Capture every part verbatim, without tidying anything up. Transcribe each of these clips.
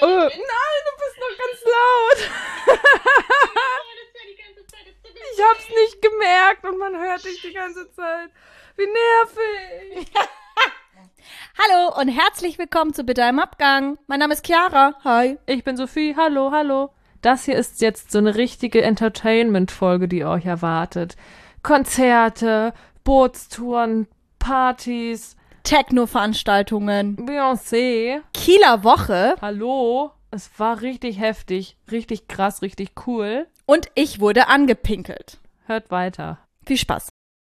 Oh, nein, du bist noch ganz laut. Ich hab's nicht gemerkt und man hört dich die ganze Zeit. Wie nervig. Hallo und herzlich willkommen zu Bitte im Abgang. Mein Name ist Chiara. Hi. Ich bin Sophie. Hallo, hallo. Das hier ist jetzt so eine richtige Entertainment-Folge, die euch erwartet. Konzerte, Bootstouren, Partys, Techno-Veranstaltungen, Beyoncé. Kieler Woche. Hallo. Es war richtig heftig, richtig krass, richtig cool. Und ich wurde angepinkelt. Hört weiter. Viel Spaß.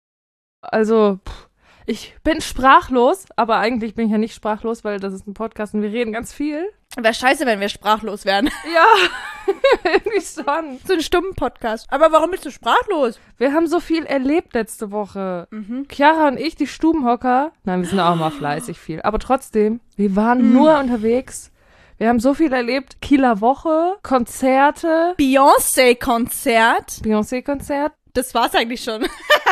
Also, pff, ich bin sprachlos, aber eigentlich bin ich ja nicht sprachlos, weil das ist ein Podcast und wir reden ganz viel. Wäre scheiße, wenn wir sprachlos wären. Ja, irgendwie schon. So ein stummen Podcast. Aber warum bist du sprachlos? Wir haben so viel erlebt letzte Woche. Mhm. Chiara und ich, die Stubenhocker. Nein, wir sind auch mal fleißig viel. Aber trotzdem, wir waren Mhm. nur unterwegs. Wir haben so viel erlebt. Kieler Woche, Konzerte, Beyoncé-Konzert. Beyoncé-Konzert. Das war's eigentlich schon.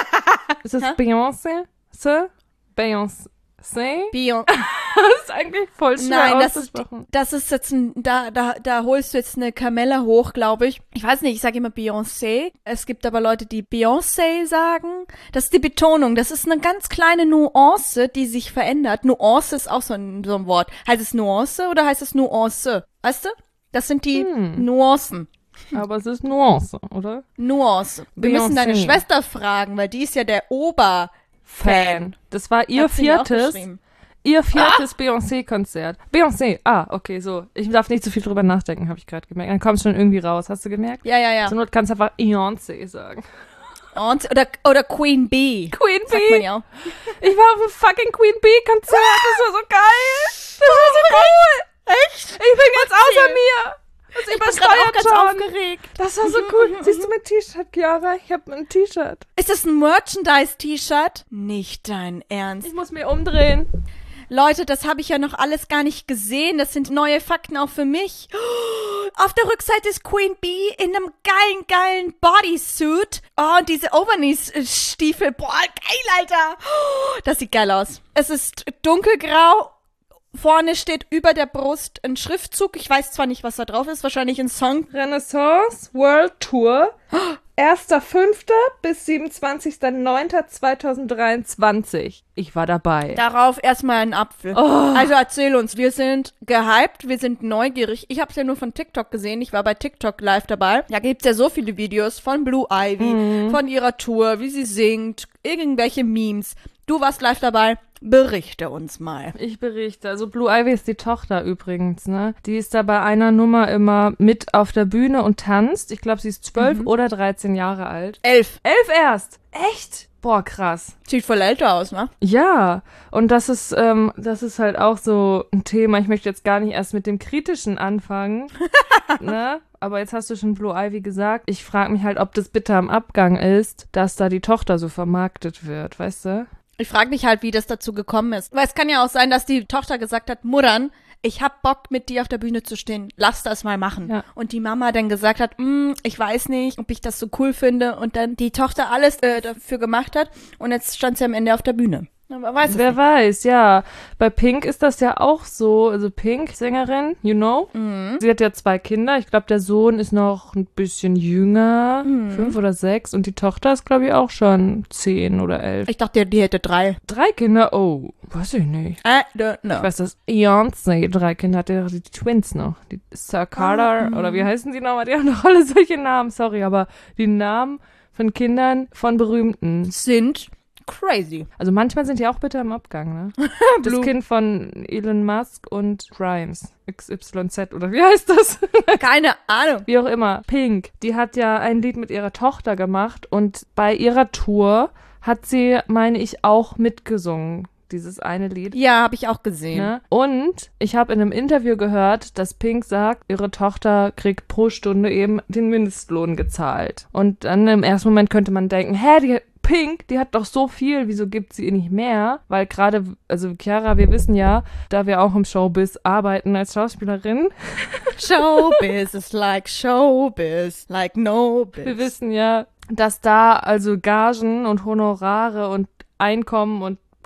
Ist das Hä? Beyoncé? Se? Beyoncé? Beyon- Das ist eigentlich voll schwer Nein, das ist, auszusprechen. das ist jetzt ein, da, da, da holst du jetzt eine Kamelle hoch, glaube ich. Ich weiß nicht, ich sage immer Beyoncé. Es gibt aber Leute, die Beyoncé sagen. Das ist die Betonung. Das ist eine ganz kleine Nuance, die sich verändert. Nuance ist auch so ein, so ein Wort. Heißt es Nuance oder heißt es Nuance? Weißt du? Das sind die Hm. Nuancen. Aber es ist Nuance, oder? Nuance. Wir müssen deine Beyoncé. Schwester fragen, weil die ist ja der Ober. Fan. Das war ihr Hat sie mir auch viertes, geschrieben. ihr viertes Beyoncé-Konzert. Beyoncé, ah, okay, so. Ich darf nicht so viel drüber nachdenken, habe ich gerade gemerkt. Dann kommst du schon irgendwie raus, hast du gemerkt? Ja, ja, ja. Zur Not kannst du einfach Beyoncé sagen. Und, oder, oder Queen Bee. Queen Sagt man Bee. ja auch. Ich war auf einem fucking Queen Bee-Konzert. Das war so geil. Das war so cool. Echt? Ich bin ganz außer mir. Das Ich bin gerade auch übersteuert ganz schon. aufgeregt. Das war so cool. Siehst du mein T-Shirt, Chiara? Ich habe ein T-Shirt. Ist das ein Merchandise-T-Shirt? Nicht dein Ernst. Ich muss mir umdrehen. Leute, das habe ich ja noch alles gar nicht gesehen. Das sind neue Fakten auch für mich. Auf der Rückseite ist Queen Bee in einem geilen, geilen Bodysuit. Oh, und diese Overknee-Stiefel. Boah, geil, Alter. Das sieht geil aus. Es ist dunkelgrau. Vorne steht über der Brust ein Schriftzug. Ich weiß zwar nicht, was da drauf ist. Wahrscheinlich ein Song. Renaissance World Tour. erster fünfter bis siebenundzwanzigster neunter zweitausenddreiundzwanzig. Ich war dabei. Darauf erstmal ein Apfel. Oh. Also erzähl uns, wir sind gehypt, wir sind neugierig. Ich habe es ja nur von TikTok gesehen, ich war bei TikTok live dabei. Da gibt's ja so viele Videos von Blue Ivy, Mhm. von ihrer Tour, wie sie singt, irgendwelche Memes. Du warst live dabei, berichte uns mal. Ich berichte. Also Blue Ivy ist die Tochter übrigens, ne? Die ist da bei einer Nummer immer mit auf der Bühne und tanzt. Ich glaube, sie ist zwölf oder dreizehn Jahre alt. Elf. Elf erst. Echt? Boah, krass. Sieht voll älter aus, ne? Ja, und das ist, ähm, das ist halt auch so ein Thema. Ich möchte jetzt gar nicht erst mit dem Kritischen anfangen, ne? Aber jetzt hast du schon Blue Ivy gesagt. Ich frage mich halt, ob das bitter am Abgang ist, dass da die Tochter so vermarktet wird, weißt du? Ich frage mich halt, wie das dazu gekommen ist. Weil es kann ja auch sein, dass die Tochter gesagt hat, Muttern, ich hab Bock, mit dir auf der Bühne zu stehen. Lass das mal machen. Ja. Und die Mama dann gesagt hat, "Mm, ich weiß nicht, ob ich das so cool finde. Und dann die Tochter alles äh, dafür gemacht hat. Und jetzt stand sie am Ende auf der Bühne. Aber weiß es Wer nicht. weiß, ja. Bei Pink ist das ja auch so. Also Pink, Sängerin, you know. Mhm. Sie hat ja zwei Kinder. Ich glaube, der Sohn ist noch ein bisschen jünger, Mhm. fünf oder sechs. Und die Tochter ist, glaube ich, auch schon zehn oder elf. Ich dachte, die hätte drei. Drei Kinder? Oh, weiß ich nicht. I don't know. Ich weiß, dass Beyoncé drei Kinder hat, die, die Twins noch. Die Sir Carter, Ah, oder wie heißen die nochmal? Die haben doch alle solche Namen, sorry, aber die Namen von Kindern von Berühmten. Sind crazy. Also manchmal sind die auch bitter im Abgang, ne? Das Blue. Kind von Elon Musk und Grimes. X Y Z, oder wie heißt das? Keine Ahnung. Wie auch immer. Pink, die hat ja ein Lied mit ihrer Tochter gemacht und bei ihrer Tour hat sie, meine ich, auch mitgesungen. Dieses eine Lied. Ja, habe ich auch gesehen. Ne? Und ich habe in einem Interview gehört, dass Pink sagt, ihre Tochter kriegt pro Stunde eben den Mindestlohn gezahlt. Und dann im ersten Moment könnte man denken, hä, die Pink, die hat doch so viel, wieso gibt sie ihr nicht mehr? Weil gerade, also Chiara, wir wissen ja, da wir auch im Showbiz arbeiten als Schauspielerin, Showbiz is like Showbiz, like no biz. wir wissen ja, dass da also Gagen und Honorare und Einkommen und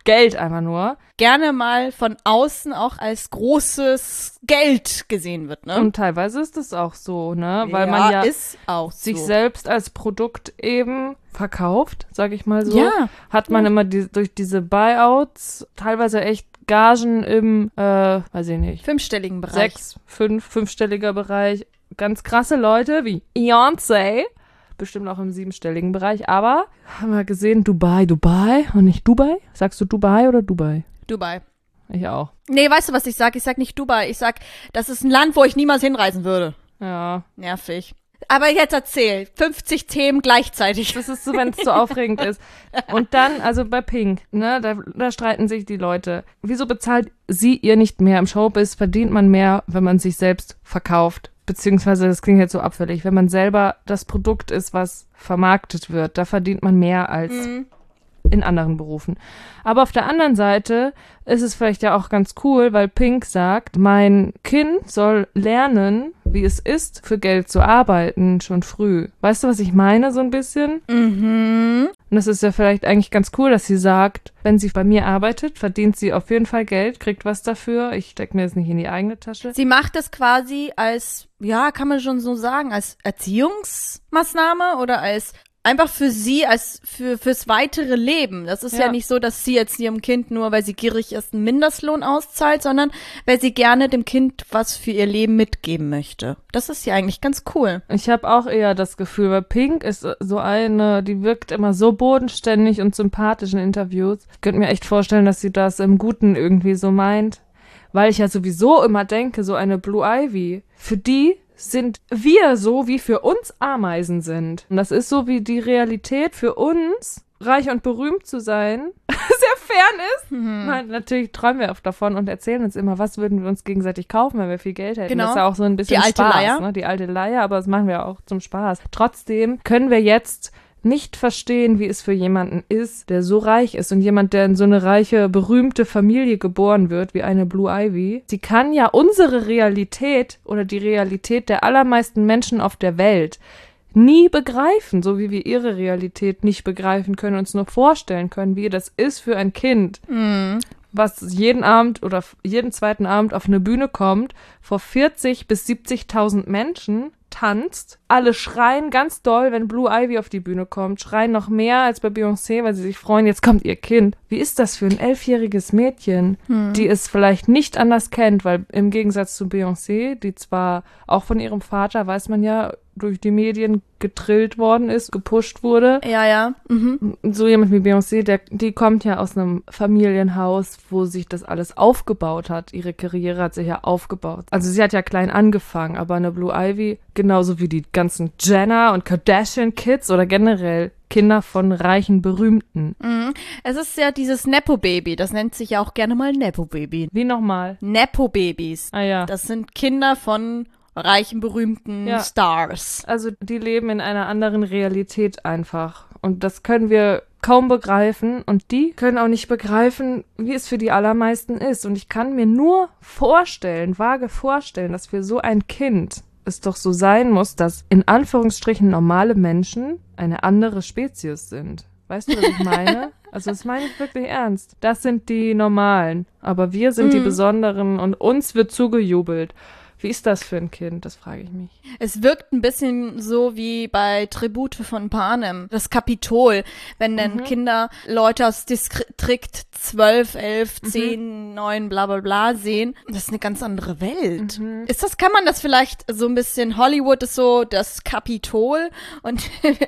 Geld einfach nur. Gerne mal von außen auch als großes Geld gesehen wird, ne? Und teilweise ist es auch so, ne? Weil ja, man ja ist auch sich so. selbst als Produkt eben verkauft, sag ich mal so. Ja. Hat man immer die, durch diese Buyouts teilweise echt Gagen im, äh, weiß ich nicht, Fünfstelligen Bereich. sechs, fünf, fünfstelliger Bereich. Ganz krasse Leute wie Beyoncé. Bestimmt auch im siebenstelligen Bereich. Aber haben wir gesehen, Dubai, Dubai und nicht Dubai? Sagst du Dubai oder Dubai? Dubai. Ich auch. Nee, weißt du, was ich sag? Ich sag nicht Dubai. Ich sag, das ist ein Land, wo ich niemals hinreisen würde. Ja. Nervig. Aber jetzt erzähl. fünfzig Themen gleichzeitig. Das ist so, wenn es so aufregend ist. Und dann, also bei Pink, ne, da, da streiten sich die Leute. Wieso bezahlt sie ihr nicht mehr? Im Showbiz verdient man mehr, wenn man sich selbst verkauft. Beziehungsweise, das klingt jetzt so abfällig, wenn man selber das Produkt ist, was vermarktet wird, da verdient man mehr als Mhm. in anderen Berufen. Aber auf der anderen Seite ist es vielleicht ja auch ganz cool, weil Pink sagt, mein Kind soll lernen, wie es ist, für Geld zu arbeiten, schon früh. Weißt du, was ich meine, so ein bisschen? Mhm. Und das ist ja vielleicht eigentlich ganz cool, dass sie sagt, wenn sie bei mir arbeitet, verdient sie auf jeden Fall Geld, kriegt was dafür. Ich stecke mir das nicht in die eigene Tasche. Sie macht es quasi als, ja, kann man schon so sagen, als Erziehungsmaßnahme oder als einfach für sie, als für fürs weitere Leben. Das ist ja. Ja. nicht so, dass sie jetzt ihrem Kind nur, weil sie gierig ist, einen Mindestlohn auszahlt, sondern weil sie gerne dem Kind was für ihr Leben mitgeben möchte. Das ist ja eigentlich ganz cool. Ich habe auch eher das Gefühl, weil Pink ist so eine, die wirkt immer so bodenständig und sympathisch in Interviews. Ich könnte mir echt vorstellen, dass sie das im Guten irgendwie so meint. Weil ich ja sowieso immer denke, so eine Blue Ivy, für die sind wir so, wie für uns Ameisen sind. Und das ist so, wie die Realität für uns, reich und berühmt zu sein, sehr fern ist. Mhm. Nein, natürlich träumen wir oft davon und erzählen uns immer, was würden wir uns gegenseitig kaufen, wenn wir viel Geld hätten. Genau. Das ist ja auch so ein bisschen Die alte Spaß, Leier. ne? Die alte Leier, aber das machen wir auch zum Spaß. Trotzdem können wir jetzt nicht verstehen, wie es für jemanden ist, der so reich ist und jemand, der in so eine reiche, berühmte Familie geboren wird, wie eine Blue Ivy. Sie kann ja unsere Realität oder die Realität der allermeisten Menschen auf der Welt nie begreifen, so wie wir ihre Realität nicht begreifen können, uns nur vorstellen können, wie das ist für ein Kind, Mhm. was jeden Abend oder jeden zweiten Abend auf eine Bühne kommt, vor vierzig bis siebzigtausend Menschen tanzt, alle schreien ganz doll, wenn Blue Ivy auf die Bühne kommt, schreien noch mehr als bei Beyoncé, weil sie sich freuen, jetzt kommt ihr Kind. Wie ist das für ein elfjähriges Mädchen, Hm. die es vielleicht nicht anders kennt, weil im Gegensatz zu Beyoncé, die zwar auch von ihrem Vater, weiß man ja, durch die Medien getrillt worden ist, gepusht wurde, Ja, ja. Mhm. so jemand wie Beyoncé, der, die kommt ja aus einem Familienhaus, wo sich das alles aufgebaut hat. Ihre Karriere hat sich ja aufgebaut. Also sie hat ja klein angefangen, aber eine Blue Ivy, genauso wie die ganzen Jenner und Kardashian-Kids oder generell Kinder von reichen Berühmten. Mhm. Es ist ja dieses Nepo-Baby. Das nennt sich ja auch gerne mal Nepo-Baby. Wie nochmal? Nepo-Babys. Ah ja. Das sind Kinder von reichen, berühmten Ja. Stars. Also die leben in einer anderen Realität einfach. Und das können wir kaum begreifen. Und die können auch nicht begreifen, wie es für die allermeisten ist. Und ich kann mir nur vorstellen, vage vorstellen, dass für so ein Kind es doch so sein muss, dass in Anführungsstrichen normale Menschen eine andere Spezies sind. Weißt du, was ich meine? Also das meine ich wirklich ernst. Das sind die Normalen. Aber wir sind die Mhm. Besonderen und uns wird zugejubelt. Wie ist das für ein Kind? Das frage ich mich. Es wirkt ein bisschen so wie bei Tribute von Panem, das Kapitol, wenn dann Mhm. Kinder Leute aus Distrikt zwölf, elf, zehn, neun, bla bla bla sehen. Das ist eine ganz andere Welt. Mhm. Ist das, kann man das vielleicht so ein bisschen, Hollywood ist so das Kapitol und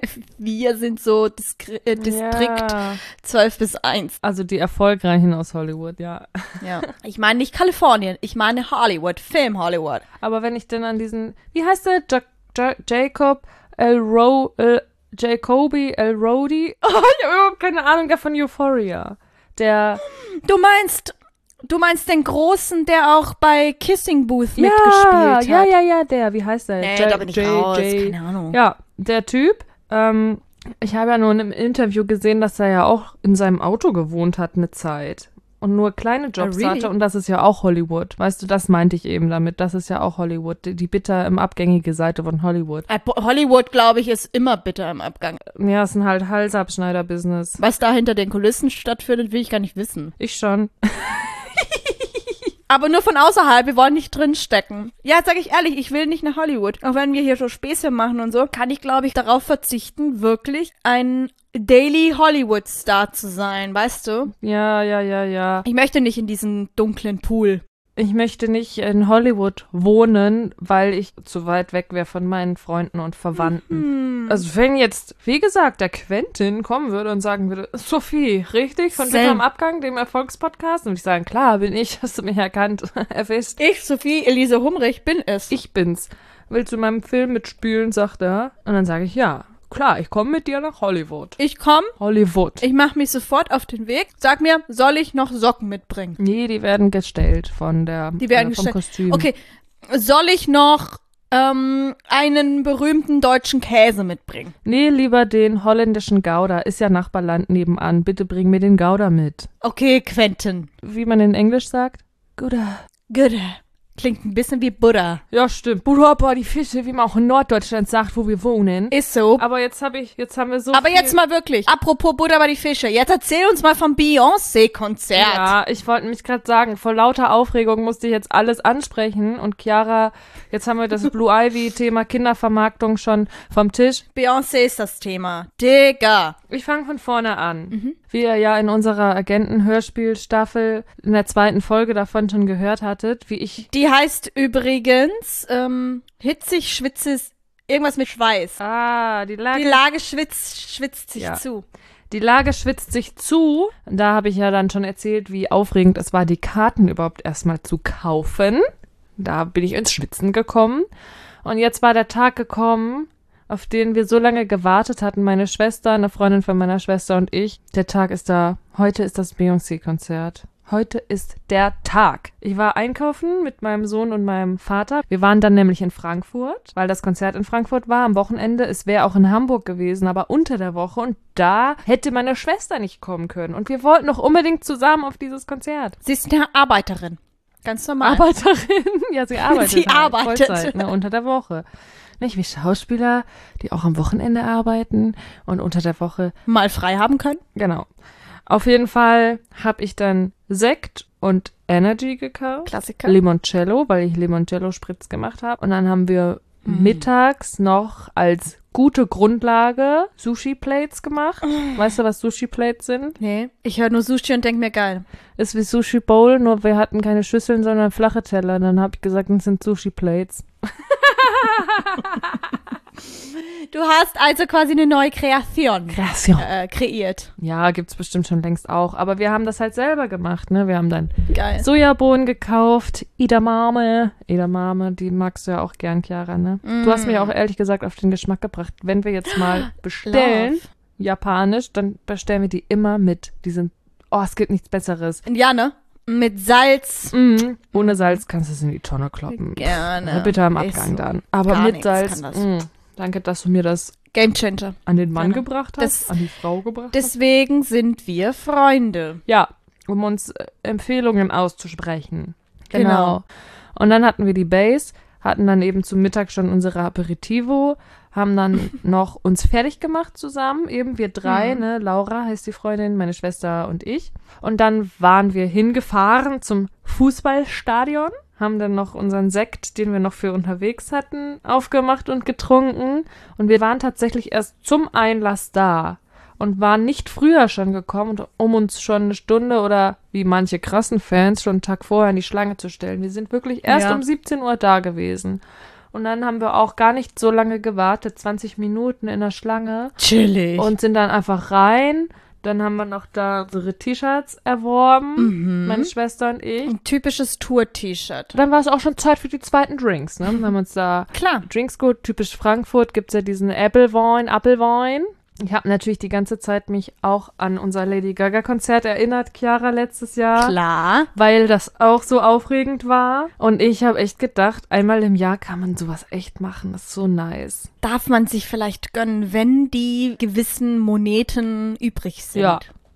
wir sind so Diskri äh, Distrikt Ja. zwölf bis eins. Also die Erfolgreichen aus Hollywood, ja. Ja. Ich meine nicht Kalifornien, ich meine Hollywood, Film Hollywood. Aber wenn ich denn an diesen, wie heißt der? Ja ja Jacob Elro El Jacoby Elrodi? Oh, ich habe überhaupt keine Ahnung, der von Euphoria. Der, Du meinst, du meinst den Großen, der auch bei Kissing Booth ja, mitgespielt hat? ja, ja, ja, der, wie heißt der? Nee, J- da bin ich J- raus, J- keine Ahnung. Ja, der Typ, ähm, ich habe ja nur in einem Interview gesehen, dass er ja auch in seinem Auto gewohnt hat eine Zeit. und nur kleine Jobs Oh, really? hatte und das ist ja auch Hollywood. Weißt du, das meinte ich eben damit. Das ist ja auch Hollywood. Die, die bitter im abgängige Seite von Hollywood. Äh, Hollywood, glaube ich, ist immer bitter im Abgang. Ja, es sind halt Halsabschneider-Business. Was da hinter den Kulissen stattfindet, will ich gar nicht wissen. Ich schon. Aber nur von außerhalb, wir wollen nicht drinstecken. Ja, sag ich ehrlich, ich will nicht nach Hollywood. Auch wenn wir hier so Späße machen und so, kann ich, glaube ich, darauf verzichten, wirklich ein Daily Hollywood-Star zu sein, weißt du? Ja, ja, ja, ja. Ich möchte nicht in diesen dunklen Pool. Ich möchte nicht in Hollywood wohnen, weil ich zu weit weg wäre von meinen Freunden und Verwandten. Hm. Also wenn jetzt, wie gesagt, der Quentin kommen würde und sagen würde, Sophie, richtig, von Sam. Bitter am Abgang, dem Erfolgspodcast? Und ich sagen, klar, bin ich, hast du mich erkannt, erwischt. Ich, Sophie Elise Humrich, bin es. Ich bin's. Willst du in meinem Film mitspielen, sagt er. Und dann sage ich, ja, klar, ich komme mit dir nach Hollywood. Ich komm, Hollywood. ich mache mich sofort auf den Weg. Sag mir, soll ich noch Socken mitbringen? Nee, die werden gestellt von der Die werden äh, vom gestellt. Kostüm. Okay, soll ich noch ähm, einen berühmten deutschen Käse mitbringen? Nee, lieber den holländischen Gouda. Ist ja Nachbarland nebenan. Bitte bring mir den Gouda mit. Okay, Quentin. Wie man in Englisch sagt? Gouda. Good. Klingt ein bisschen wie Buddha. Ja, stimmt. Buddha, die Fische, wie man auch in Norddeutschland sagt, wo wir wohnen. Ist so. Aber jetzt habe ich, jetzt haben wir so Aber viel... jetzt mal wirklich. Apropos Buddha bei die Fische. Jetzt erzähl uns mal vom Beyoncé-Konzert. Ja, ich wollte mich gerade sagen, vor lauter Aufregung musste ich jetzt alles ansprechen. Und Chiara, jetzt haben wir das Blue Ivy-Thema Kindervermarktung schon vom Tisch. Beyoncé ist das Thema. Digga. Ich fange von vorne an. Wie ihr ja in unserer Agenten-Hörspielstaffel in der zweiten Folge davon schon gehört hattet, wie ich... Die heißt übrigens ähm, hitzig, schwitzig, irgendwas mit Schweiß. Ah, die Lage... Die Lage schwitzt, schwitzt sich Ja. zu. Die Lage schwitzt sich zu. Da habe ich ja dann schon erzählt, wie aufregend es war, die Karten überhaupt erstmal zu kaufen. Da bin ich ins Schwitzen gekommen. Und jetzt war der Tag gekommen, auf den wir so lange gewartet hatten. Meine Schwester, eine Freundin von meiner Schwester und ich. Der Tag ist da. Heute ist das Beyoncé-Konzert. Heute ist der Tag. Ich war einkaufen mit meinem Sohn und meinem Vater. Wir waren dann nämlich in Frankfurt, weil das Konzert in Frankfurt war am Wochenende. Es wäre auch in Hamburg gewesen, aber unter der Woche. Und da hätte meine Schwester nicht kommen können. Und wir wollten noch unbedingt zusammen auf dieses Konzert. Sie ist eine Arbeiterin. Ganz normal. Arbeiterin. Ja, sie arbeitet. Sie halt, arbeitet. Vollzeit, ne, unter der Woche. Nicht wie Schauspieler, die auch am Wochenende arbeiten und unter der Woche. Mal frei haben können. Genau. Auf jeden Fall habe ich dann Sekt und Energy gekauft. Klassiker. Limoncello, weil ich Limoncello-Spritz gemacht habe. Und dann haben wir Mm. mittags noch als gute Grundlage Sushi-Plates gemacht. Weißt du, was Sushi-Plates sind? Nee, ich höre nur Sushi und denke mir geil. Ist wie Sushi-Bowl, nur wir hatten keine Schüsseln, sondern flache Teller. Dann habe ich gesagt, das sind Sushi-Plates. Du hast also quasi eine neue Kreation Kreation. äh, kreiert. Ja, gibt's bestimmt schon längst auch. Aber wir haben das halt selber gemacht, ne? Wir haben dann Geil. Sojabohnen gekauft, Edamame. Edamame, die magst du ja auch gern, Chiara, ne? Du hast mich auch ehrlich gesagt auf den Geschmack gebracht. Wenn wir jetzt mal bestellen, Love. japanisch, dann bestellen wir die immer mit. Die sind, oh, es gibt nichts Besseres. Ja, ne? Mit Salz. Mm, ohne Salz kannst du es in die Tonne kloppen. Gerne. Ja, bitte am Ist Abgang so. dann. Aber Gar mit nichts Salz, kann das. mm, danke, dass du mir das Gamechanger. an den Mann Gerne. gebracht hast, Das- an die Frau gebracht hast. Deswegen sind wir Freunde. Ja, um uns äh, Empfehlungen auszusprechen. Genau. Genau. Und dann hatten wir die Base, hatten dann eben zum Mittag schon unsere Aperitivo, haben dann noch uns fertig gemacht zusammen, eben wir drei, Mhm. ne, Laura heißt die Freundin, meine Schwester und ich. Und dann waren wir hingefahren zum Fußballstadion, haben dann noch unseren Sekt, den wir noch für unterwegs hatten, aufgemacht und getrunken. Und wir waren tatsächlich erst zum Einlass da und waren nicht früher schon gekommen, um uns schon eine Stunde oder wie manche krassen Fans schon einen Tag vorher in die Schlange zu stellen. Wir sind wirklich erst Ja. um siebzehn Uhr da gewesen. Und dann haben wir auch gar nicht so lange gewartet, zwanzig Minuten in der Schlange Chillig. und sind dann einfach rein. Dann haben wir noch da unsere T-Shirts erworben, Mhm. meine Schwester und ich. Ein typisches Tour-T-Shirt. Dann war es auch schon Zeit für die zweiten Drinks. Ne? Wir haben uns da Klar. Drinks geholt. Typisch Frankfurt gibt es ja diesen Applewein, Applewein. Ich habe natürlich die ganze Zeit mich auch an unser Lady Gaga-Konzert erinnert, Chiara, letztes Jahr. Klar. Weil das auch so aufregend war. Und ich habe echt gedacht, einmal im Jahr kann man sowas echt machen. Das ist so nice. Darf man sich vielleicht gönnen, wenn die gewissen Moneten übrig sind. Ja,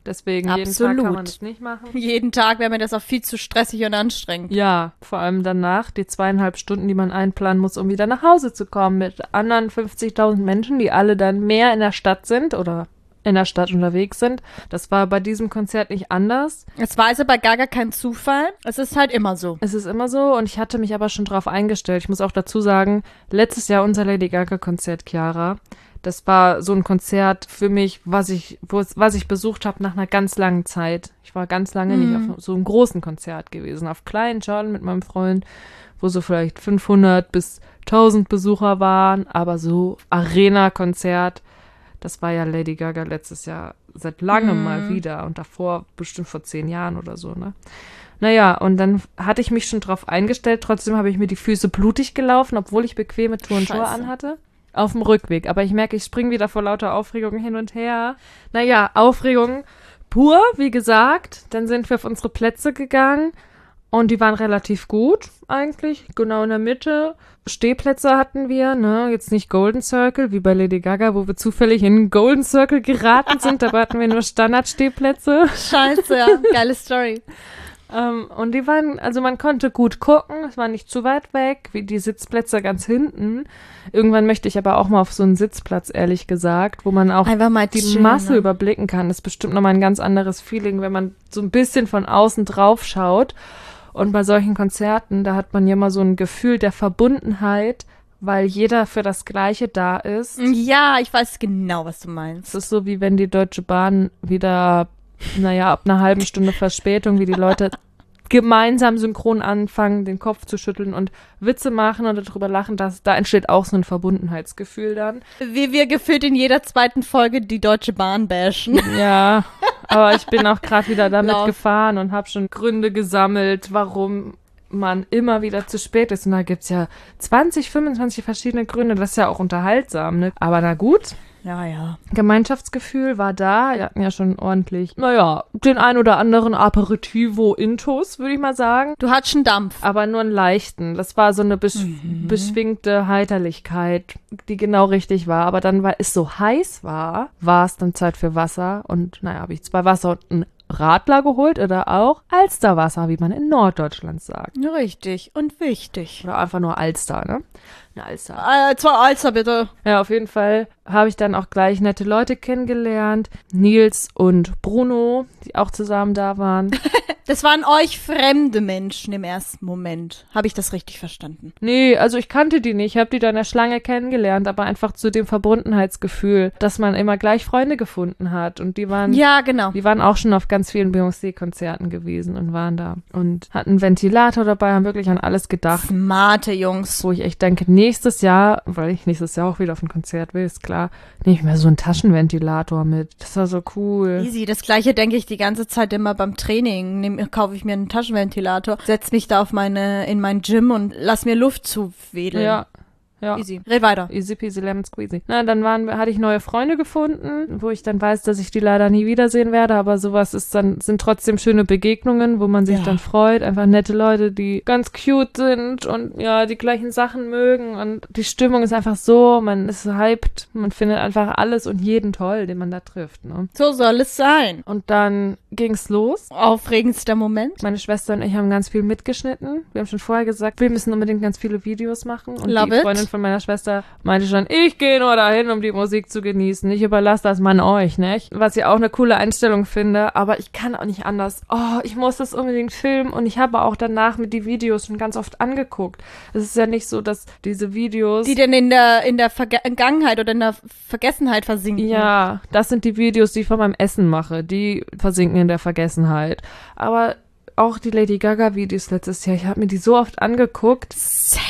Deswegen jeden Absolut. Tag kann man das nicht machen. Jeden Tag wäre mir das auch viel zu stressig und anstrengend. Ja, vor allem danach die zweieinhalb Stunden, die man einplanen muss, um wieder nach Hause zu kommen mit anderen fünfzigtausend Menschen, die alle dann mehr in der Stadt sind oder in der Stadt unterwegs sind. Das war bei diesem Konzert nicht anders. Es war also bei Gaga kein Zufall. Es ist halt immer so. Es ist immer so und ich hatte mich aber schon drauf eingestellt. Ich muss auch dazu sagen, letztes Jahr unser Lady Gaga-Konzert, Chiara, das war so ein Konzert für mich, was ich, wo es, was ich besucht habe nach einer ganz langen Zeit. Ich war ganz lange Mhm. nicht auf so einem großen Konzert gewesen. Auf kleinen schon mit meinem Freund, wo so vielleicht fünfhundert bis tausend Besucher waren, aber so Arena-Konzert, das war ja Lady Gaga letztes Jahr seit langem Mhm. mal wieder und davor bestimmt vor zehn Jahren oder so, ne? Naja, und dann hatte ich mich schon drauf eingestellt, trotzdem habe ich mir die Füße blutig gelaufen, obwohl ich bequeme Turnschuhe Scheiße. anhatte. Auf dem Rückweg. Aber ich merke, ich springe wieder vor lauter Aufregung hin und her. Naja, Aufregung pur, wie gesagt. Dann sind wir auf unsere Plätze gegangen und die waren relativ gut eigentlich. Genau in der Mitte. Stehplätze hatten wir, ne? Jetzt nicht Golden Circle, wie bei Lady Gaga, wo wir zufällig in den Golden Circle geraten sind. Dabei hatten wir nur Standardstehplätze. Scheiße, ja. Geile Story. Ähm, und die waren, also man konnte gut gucken, es war nicht zu weit weg, wie die Sitzplätze ganz hinten. Irgendwann möchte ich aber auch mal auf so einen Sitzplatz, ehrlich gesagt, wo man auch Einfach mal die chillen, Masse ne? überblicken kann. Das ist bestimmt nochmal ein ganz anderes Feeling, wenn man so ein bisschen von außen drauf schaut. Und bei solchen Konzerten, da hat man ja immer so ein Gefühl der Verbundenheit, weil jeder für das Gleiche da ist. Ja, ich weiß genau, was du meinst. Es ist so, wie wenn die Deutsche Bahn wieder, naja, ab einer halben Stunde Verspätung, wie die Leute gemeinsam synchron anfangen, den Kopf zu schütteln und Witze machen und darüber lachen, dass, da entsteht auch so ein Verbundenheitsgefühl dann. Wie wir gefühlt in jeder zweiten Folge die Deutsche Bahn bashen. Ja, aber ich bin auch gerade wieder damit Lauf. gefahren und habe schon Gründe gesammelt, warum man immer wieder zu spät ist. Und da gibt's ja zwanzig, fünfundzwanzig verschiedene Gründe. Das ist ja auch unterhaltsam, ne? Aber na gut. Ja, ja. Gemeinschaftsgefühl war da. Wir hatten ja schon ordentlich, naja, den ein oder anderen Aperitivo-Intus, würde ich mal sagen. Du hattest schon Dampf. Aber nur einen leichten. Das war so eine besch Mhm. beschwingte Heiterlichkeit, die genau richtig war. Aber dann, weil es so heiß war, war es dann Zeit für Wasser. Und naja, habe ich zwei Wasser und ein Radler geholt oder auch Alsterwasser, wie man in Norddeutschland sagt. Richtig und wichtig. Oder einfach nur Alster, ne? Eine Alster. Äh, zwei Alster, bitte. Ja, auf jeden Fall habe ich dann auch gleich nette Leute kennengelernt. Nils und Bruno, die auch zusammen da waren. Das waren euch fremde Menschen im ersten Moment. Habe ich das richtig verstanden? Nee, also ich kannte die nicht. Ich habe die da in der Schlange kennengelernt, aber einfach zu dem Verbundenheitsgefühl, dass man immer gleich Freunde gefunden hat. Und die waren, Ja, genau. die waren auch schon auf ganz vielen Beyoncé-Konzerten gewesen und waren da. Und hatten einen Ventilator dabei, haben wirklich an alles gedacht. Smarte Jungs. Wo ich echt denke, nächstes Jahr, weil ich nächstes Jahr auch wieder auf ein Konzert will, ist klar, nehme ich mir so einen Taschenventilator mit. Das war so cool. Easy. Das Gleiche denke ich die ganze Zeit immer beim Training. Nehm, kaufe ich mir einen Taschenventilator, setz mich da auf meine, in mein Gym und lass mir Luft zuwedeln. Ja, ja. Easy. Red weiter. Easy peasy lemon squeezy. Na, dann waren, hatte ich neue Freunde gefunden, wo ich dann weiß, dass ich die leider nie wiedersehen werde, aber sowas ist dann, sind trotzdem schöne Begegnungen, wo man sich Ja. dann freut. Einfach nette Leute, die ganz cute sind und ja, die gleichen Sachen mögen und die Stimmung ist einfach so, man ist hyped, man findet einfach alles und jeden toll, den man da trifft, ne? So soll es sein. Und dann ging's los. Aufregendster Moment. Meine Schwester und ich haben ganz viel mitgeschnitten. Wir haben schon vorher gesagt, wir müssen unbedingt ganz viele Videos machen. Und Love die it. Freundin von meiner Schwester meinte schon, ich gehe nur dahin, um die Musik zu genießen. Ich überlasse das Mann euch, nicht? Was ich auch eine coole Einstellung finde, aber ich kann auch nicht anders. Oh, ich muss das unbedingt filmen und ich habe auch danach mit die Videos schon ganz oft angeguckt. Es ist ja nicht so, dass diese Videos... Die denn in der, in der Vergangenheit oder in der Vergessenheit versinken. Ja, das sind die Videos, die ich von meinem Essen mache. Die versinken in der Vergessenheit. Aber auch die Lady Gaga-Videos letztes Jahr, ich habe mir die so oft angeguckt. Same.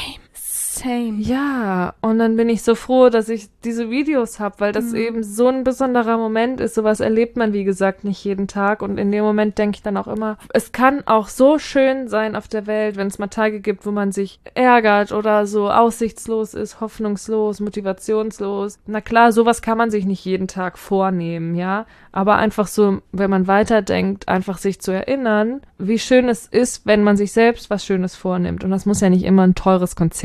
Same. Ja, und dann bin ich so froh, dass ich diese Videos habe, weil das Mhm. eben so ein besonderer Moment ist. Sowas erlebt man, wie gesagt, nicht jeden Tag. Und in dem Moment denke ich dann auch immer, es kann auch so schön sein auf der Welt, wenn es mal Tage gibt, wo man sich ärgert oder so aussichtslos ist, hoffnungslos, motivationslos. Na klar, sowas kann man sich nicht jeden Tag vornehmen, ja. Aber einfach so, wenn man weiterdenkt, einfach sich zu erinnern, wie schön es ist, wenn man sich selbst was Schönes vornimmt. Und das muss ja nicht immer ein teures Konzert sein.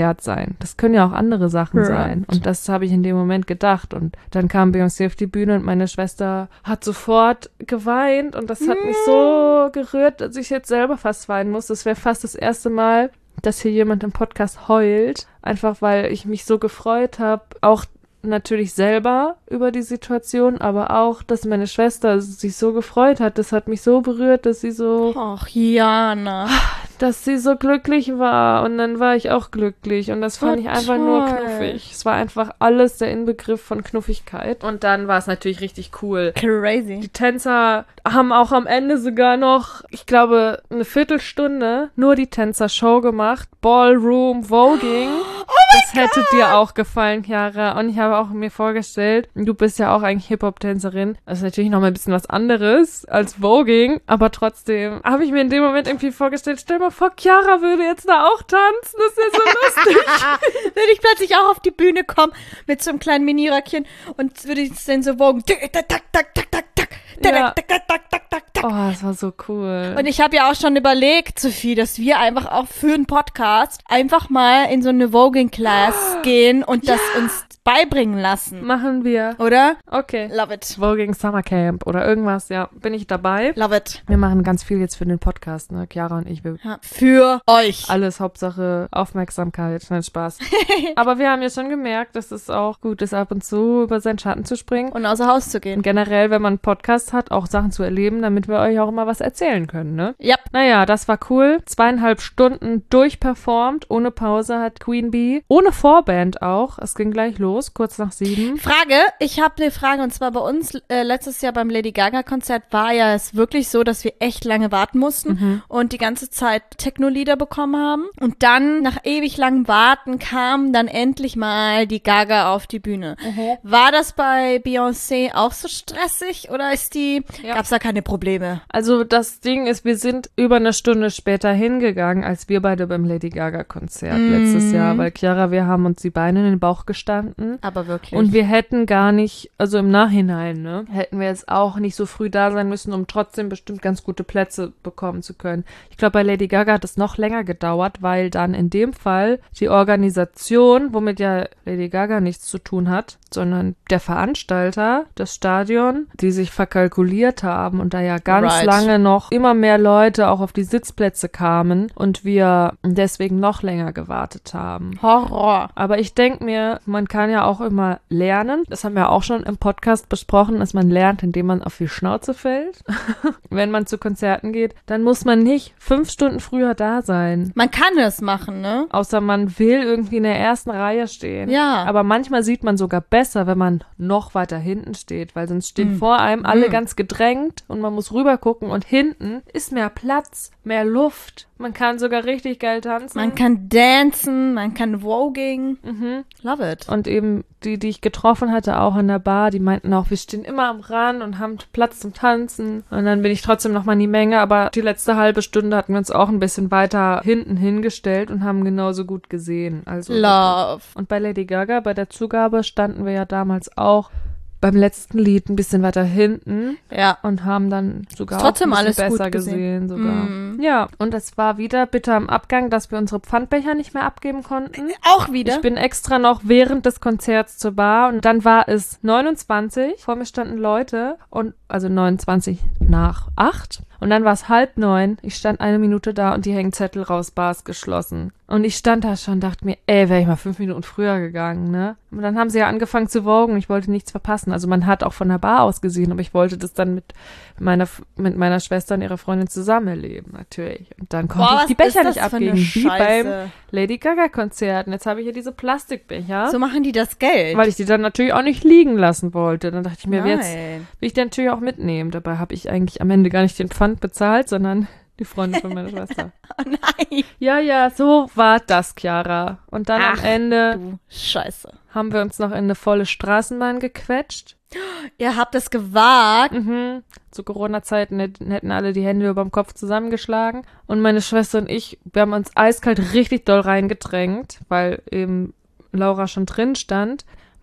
sein. Das können ja auch andere Sachen Right. sein. Und das habe ich in dem Moment gedacht. Und dann kam Beyoncé auf die Bühne und meine Schwester hat sofort geweint. Und das hat mich so gerührt, dass ich jetzt selber fast weinen muss. Das wäre fast das erste Mal, dass hier jemand im Podcast heult. Einfach, weil ich mich so gefreut habe. Auch natürlich selber über die Situation, aber auch, dass meine Schwester sich so gefreut hat. Das hat mich so berührt, dass sie so, Ach, Jana. dass sie so glücklich war. Und dann war ich auch glücklich. Und das fand Oh, ich einfach nur toll. knuffig. Es war einfach alles der Inbegriff von Knuffigkeit. Und dann war es natürlich richtig cool. Crazy. Die Tänzer haben auch am Ende sogar noch, ich glaube, eine Viertelstunde nur die Tänzer-Show gemacht. Ballroom Voging. Das hätte dir auch gefallen, Chiara. Und ich habe auch mir vorgestellt, du bist ja auch eigentlich Hip-Hop-Tänzerin. Das ist natürlich noch mal ein bisschen was anderes als Voging. Aber trotzdem habe ich mir in dem Moment irgendwie vorgestellt, stell mal vor, Chiara würde jetzt da auch tanzen. Das ist ja so lustig. Würde ich plötzlich auch auf die Bühne kommen mit so einem kleinen Miniröckchen und würde ich dann so wogen. Tak, tak, tak, tak, tak, tak, tak, Ja. tak, tak, tak, tak, tak, tak. Oh, das war so cool. Und ich habe ja auch schon überlegt, Sophie, dass wir einfach auch für einen Podcast einfach mal in so eine Voging-Class gehen und das uns beibringen lassen. Machen wir. Oder? Okay. Love it. Voging Summer Camp oder irgendwas, ja, bin ich dabei. Love it. Wir machen ganz viel jetzt für den Podcast, ne, Chiara und ich. Wir Ja. Für euch. alles Hauptsache Aufmerksamkeit, schnell Spaß. Aber wir haben ja schon gemerkt, dass es auch gut ist, ab und zu über seinen Schatten zu springen. Und außer Haus zu Und gehen. generell, wenn man einen Podcast hat, auch Sachen zu erleben, damit wir euch auch immer was erzählen können, ne? Ja. Naja, das war cool. Zweieinhalb Stunden durchperformt, ohne Pause hat Queen Bee. Ohne Vorband auch. Es ging gleich los, kurz nach sieben. Frage, ich habe eine Frage und zwar bei uns äh, letztes Jahr beim Lady Gaga Konzert war ja es wirklich so, dass wir echt lange warten mussten Mhm. und die ganze Zeit Techno-Lieder bekommen haben und dann nach ewig langem Warten kam dann endlich mal die Gaga auf die Bühne. War das bei Beyoncé auch so stressig oder ist die, Ja. gab's da keine Probleme? Also das Ding ist, wir sind über eine Stunde später hingegangen, als wir beide beim Lady Gaga Konzert Mm. letztes Jahr, weil Chiara, wir haben uns die Beine in den Bauch gestanden. Aber wirklich. Und wir hätten gar nicht, also im Nachhinein, ne, hätten wir jetzt auch nicht so früh da sein müssen, um trotzdem bestimmt ganz gute Plätze bekommen zu können. Ich glaube, bei Lady Gaga hat es noch länger gedauert, weil dann in dem Fall die Organisation, womit ja Lady Gaga nichts zu tun hat, sondern der Veranstalter, das Stadion, die sich verkalkuliert haben und da ja ganz Right. lange noch immer mehr Leute auch auf die Sitzplätze kamen und wir deswegen noch länger gewartet haben. Horror. Aber ich denke mir, man kann ja auch immer lernen. Das haben wir auch schon im Podcast besprochen, dass man lernt, indem man auf die Schnauze fällt. Wenn man zu Konzerten geht, dann muss man nicht fünf Stunden früher da sein. Man kann es machen, ne? Außer man will irgendwie in der ersten Reihe stehen. Ja. Aber manchmal sieht man sogar besser, wenn man noch weiter hinten steht, weil sonst stehen Mm. vor einem alle Mm. ganz gedrängt und man muss rüber gucken und hinten ist mehr Platz, mehr Luft. Man kann sogar richtig geil tanzen. Man kann dancen, man kann Voging. Mhm. Love it. Und eben die, die ich getroffen hatte, auch in der Bar, die meinten auch, wir stehen immer am Rand und haben Platz zum Tanzen. Und dann bin ich trotzdem noch mal in die Menge, aber die letzte halbe Stunde hatten wir uns auch ein bisschen weiter hinten hingestellt und haben genauso gut gesehen. Also Love. Und bei Lady Gaga, bei der Zugabe, standen wir ja damals auch beim letzten Lied ein bisschen weiter hinten Ja. und haben dann sogar Ist trotzdem auch ein bisschen alles gut besser gesehen. gesehen. sogar. Mm. Ja, und es war wieder bitter am Abgang, dass wir unsere Pfandbecher nicht mehr abgeben konnten. Auch wieder? Ich bin extra noch während des Konzerts zur Bar und dann war es neunundzwanzig. Vor mir standen Leute und also neunundzwanzig nach acht. Und dann war es halb neun. Ich stand eine Minute da und die hängen Zettel raus, Bar ist geschlossen. Und ich stand da schon und dachte mir, ey, wäre ich mal fünf Minuten früher gegangen, ne? Und dann haben sie ja angefangen zu wogen. Ich wollte nichts verpassen. Also man hat auch von der Bar aus gesehen, aber ich wollte das dann mit meiner, mit meiner Schwester und ihrer Freundin zusammen erleben, natürlich. Und dann konnte Boah, ich die was Becher ist nicht das für eine abgeben, wie beim Scheiße? Lady Gaga-Konzert. Und jetzt habe ich hier diese Plastikbecher, So machen die das Geld. weil ich die dann natürlich auch nicht liegen lassen wollte. Dann dachte ich mir, Nein. jetzt will ich die natürlich auch mitnehmen. Dabei habe ich eigentlich am Ende gar nicht den Pfand bezahlt, sondern die Freundin von meiner Schwester. Oh nein. Ja, ja, so war das, Chiara. Und dann Ach, am Ende Du Scheiße. haben wir uns noch in eine volle Straßenbahn gequetscht. Ihr habt es gewagt. Mhm. Zu Corona-Zeiten hätten hätten alle die Hände überm Kopf zusammengeschlagen. Und meine Schwester und ich, wir haben uns eiskalt richtig doll reingedrängt, weil eben Laura schon drin stand.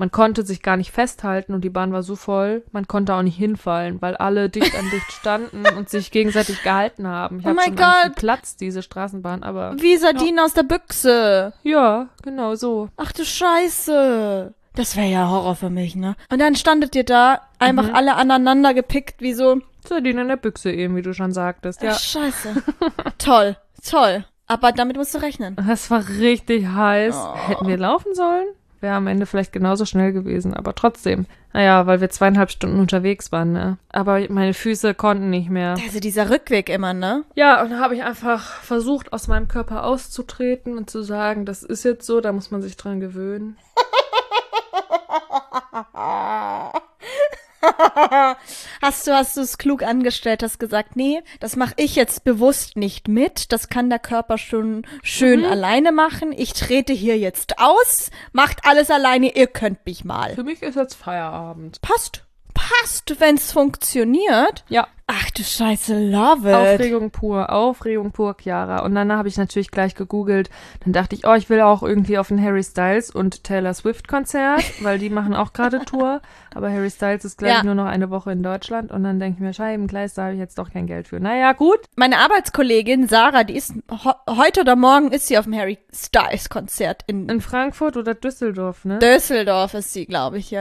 man konnte sich gar nicht festhalten und die Bahn war so voll, man konnte auch nicht hinfallen, weil alle dicht an dicht standen und sich gegenseitig gehalten haben. Ich Oh hab mein schon Angst, Gott. wie platzt diese Straßenbahn, aber Wie Sardinen aus der Büchse. ja, genau so. Ach du Scheiße. Das wäre ja Horror für mich, ne? Und dann standet ihr da, einfach Mhm. alle aneinander gepickt, wie so, Sardinen in der Büchse eben, wie du schon sagtest, ja. ach, Scheiße. Toll, toll. Aber damit musst du rechnen. Das war richtig heiß. Oh. Hätten wir laufen sollen? Wäre am Ende vielleicht genauso schnell gewesen, aber trotzdem. Naja, weil wir zweieinhalb Stunden unterwegs waren, ne? Aber meine Füße konnten nicht mehr. Also dieser Rückweg immer, ne? Ja, und da habe ich einfach versucht, aus meinem Körper auszutreten und zu sagen, das ist jetzt so, da muss man sich dran gewöhnen. Hast du, hast du es klug angestellt, hast gesagt, nee, das mache ich jetzt bewusst nicht mit, das kann der Körper schon schön Mhm. alleine machen, ich trete hier jetzt aus, macht alles alleine, ihr könnt mich mal. Für mich ist jetzt Feierabend. Passt, passt, wenn's funktioniert. Ja, Ach du Scheiße, love it. Aufregung pur, Aufregung pur, Chiara. Und dann habe ich natürlich gleich gegoogelt. Dann dachte ich, oh, ich will auch irgendwie auf ein Harry Styles und Taylor Swift Konzert, weil die machen auch gerade Tour. Aber Harry Styles ist, glaube ich, Ja. nur noch eine Woche in Deutschland. Und dann denke ich mir, Scheibenkleist, da habe ich jetzt doch kein Geld für. Naja, gut. Meine Arbeitskollegin Sarah, die ist ho- heute oder morgen ist sie auf dem Harry Styles Konzert in In Frankfurt oder Düsseldorf, ne? Düsseldorf ist sie, glaube ich,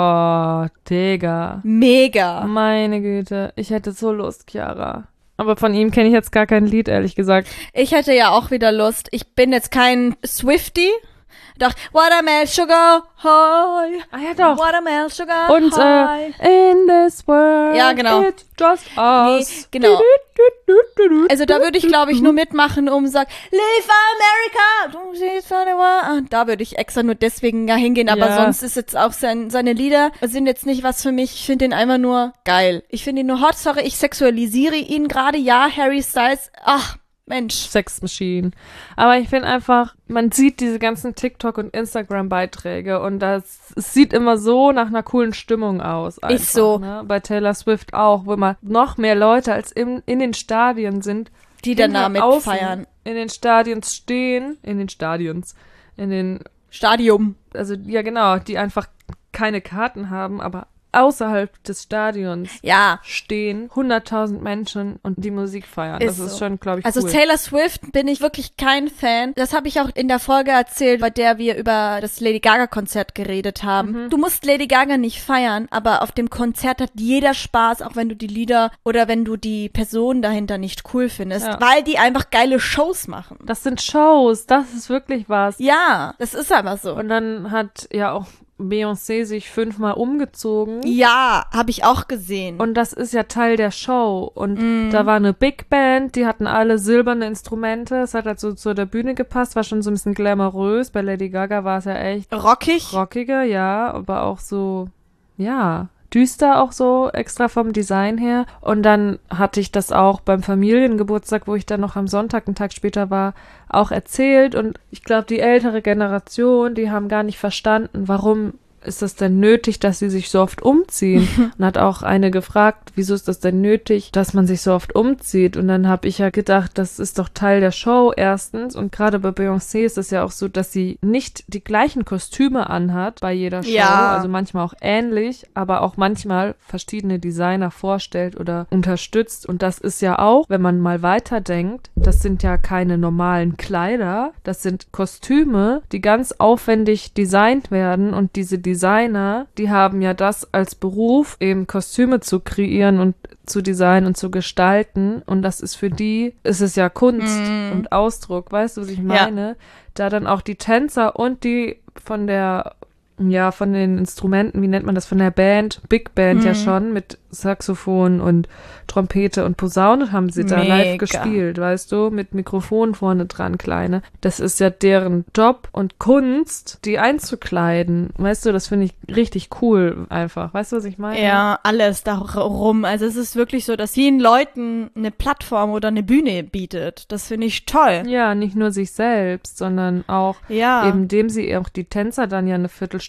ja. Oh, Digga. Mega. Meine Güte, ich hätte so Lust, Chiara. Aber von ihm kenne ich jetzt gar kein Lied, ehrlich gesagt. Ich hätte ja auch wieder Lust. Ich bin jetzt kein Swiftie. Doch, Watermelon Sugar High. Ah ja, doch. Watermelon Sugar Und High. äh, in this world, Ja, genau. it's just us. Nee, genau. Du, du, du, du, du, Also da würde ich, glaube ich, nur mitmachen, um zu sagen, Live America! Don't see for the world. Da würde ich extra nur deswegen ja hingehen, aber Ja. sonst ist jetzt auch sein, seine Lieder sind jetzt nicht was für mich. Ich finde ihn einfach nur geil. Ich finde ihn nur hot. Sorry, ich sexualisiere ihn gerade. Ja, Harry Styles. Ach, Mensch. Sex Machine. Aber ich finde einfach, man sieht diese ganzen TikTok- und Instagram-Beiträge und das es sieht immer so nach einer coolen Stimmung aus. Einfach, Ist so. Ne? Bei Taylor Swift auch, wo immer noch mehr Leute als im, in den Stadien sind, Die dann da hinter außen mitfeiern. in den Stadions stehen, in den Stadions, in den, Stadium. also ja genau, die einfach keine Karten haben, aber außerhalb des Stadions Ja. stehen hunderttausend Menschen und die Musik feiern. Ist das ist so. schon, glaube ich, Also cool. Taylor Swift bin ich wirklich kein Fan. Das habe ich auch in der Folge erzählt, bei der wir über das Lady Gaga Konzert geredet haben. Mhm. Du musst Lady Gaga nicht feiern, aber auf dem Konzert hat jeder Spaß, auch wenn du die Lieder oder wenn du die Person dahinter nicht cool findest, Ja. weil die einfach geile Shows machen. Das sind Shows, das ist wirklich was. Ja, das ist aber so. Und dann hat ja auch Beyoncé sich fünfmal umgezogen. Ja, habe ich auch gesehen. Und das ist ja Teil der Show. Und Mm. da war eine Big Band, die hatten alle silberne Instrumente. Es hat halt so zu der Bühne gepasst, war schon so ein bisschen glamourös. Bei Lady Gaga war es ja echt rockig. rockiger, ja, aber auch so, ja, düster auch so, extra vom Design her. Und dann hatte ich das auch beim Familiengeburtstag, wo ich dann noch am Sonntag, einen Tag später war, auch erzählt. Und ich glaube, die ältere Generation, die haben gar nicht verstanden, warum ist das denn nötig, dass sie sich so oft umziehen? Und hat auch eine gefragt, wieso ist das denn nötig, dass man sich so oft umzieht? Und dann habe ich ja gedacht, das ist doch Teil der Show erstens. Und gerade bei Beyoncé ist es ja auch so, dass sie nicht die gleichen Kostüme anhat bei jeder Show. Ja. Also manchmal auch ähnlich, aber auch manchmal verschiedene Designer vorstellt oder unterstützt. Und das ist ja auch, wenn man mal weiterdenkt, das sind ja keine normalen Kleider, das sind Kostüme, die ganz aufwendig designt werden und diese Designer, die haben ja das als Beruf, eben Kostüme zu kreieren und zu designen und zu gestalten und das ist für die, ist es ja Kunst Mm. und Ausdruck, weißt du, was ich meine? Da dann auch die Tänzer und die von der, ja, von den Instrumenten, wie nennt man das, von der Band, Big Band ja Mhm. schon, mit Saxophon und Trompete und Posaune haben sie da Mega. live gespielt, weißt du, mit Mikrofon vorne dran, kleine. Das ist ja deren Job und Kunst, die einzukleiden, weißt du, das finde ich richtig cool einfach, weißt du, was ich meine? Ja, alles darum. Also es ist wirklich so, dass vielen Leuten eine Plattform oder eine Bühne bietet. Das finde ich toll. Ja, nicht nur sich selbst, sondern auch Ja. eben dem sie auch die Tänzer dann ja eine Viertelstunde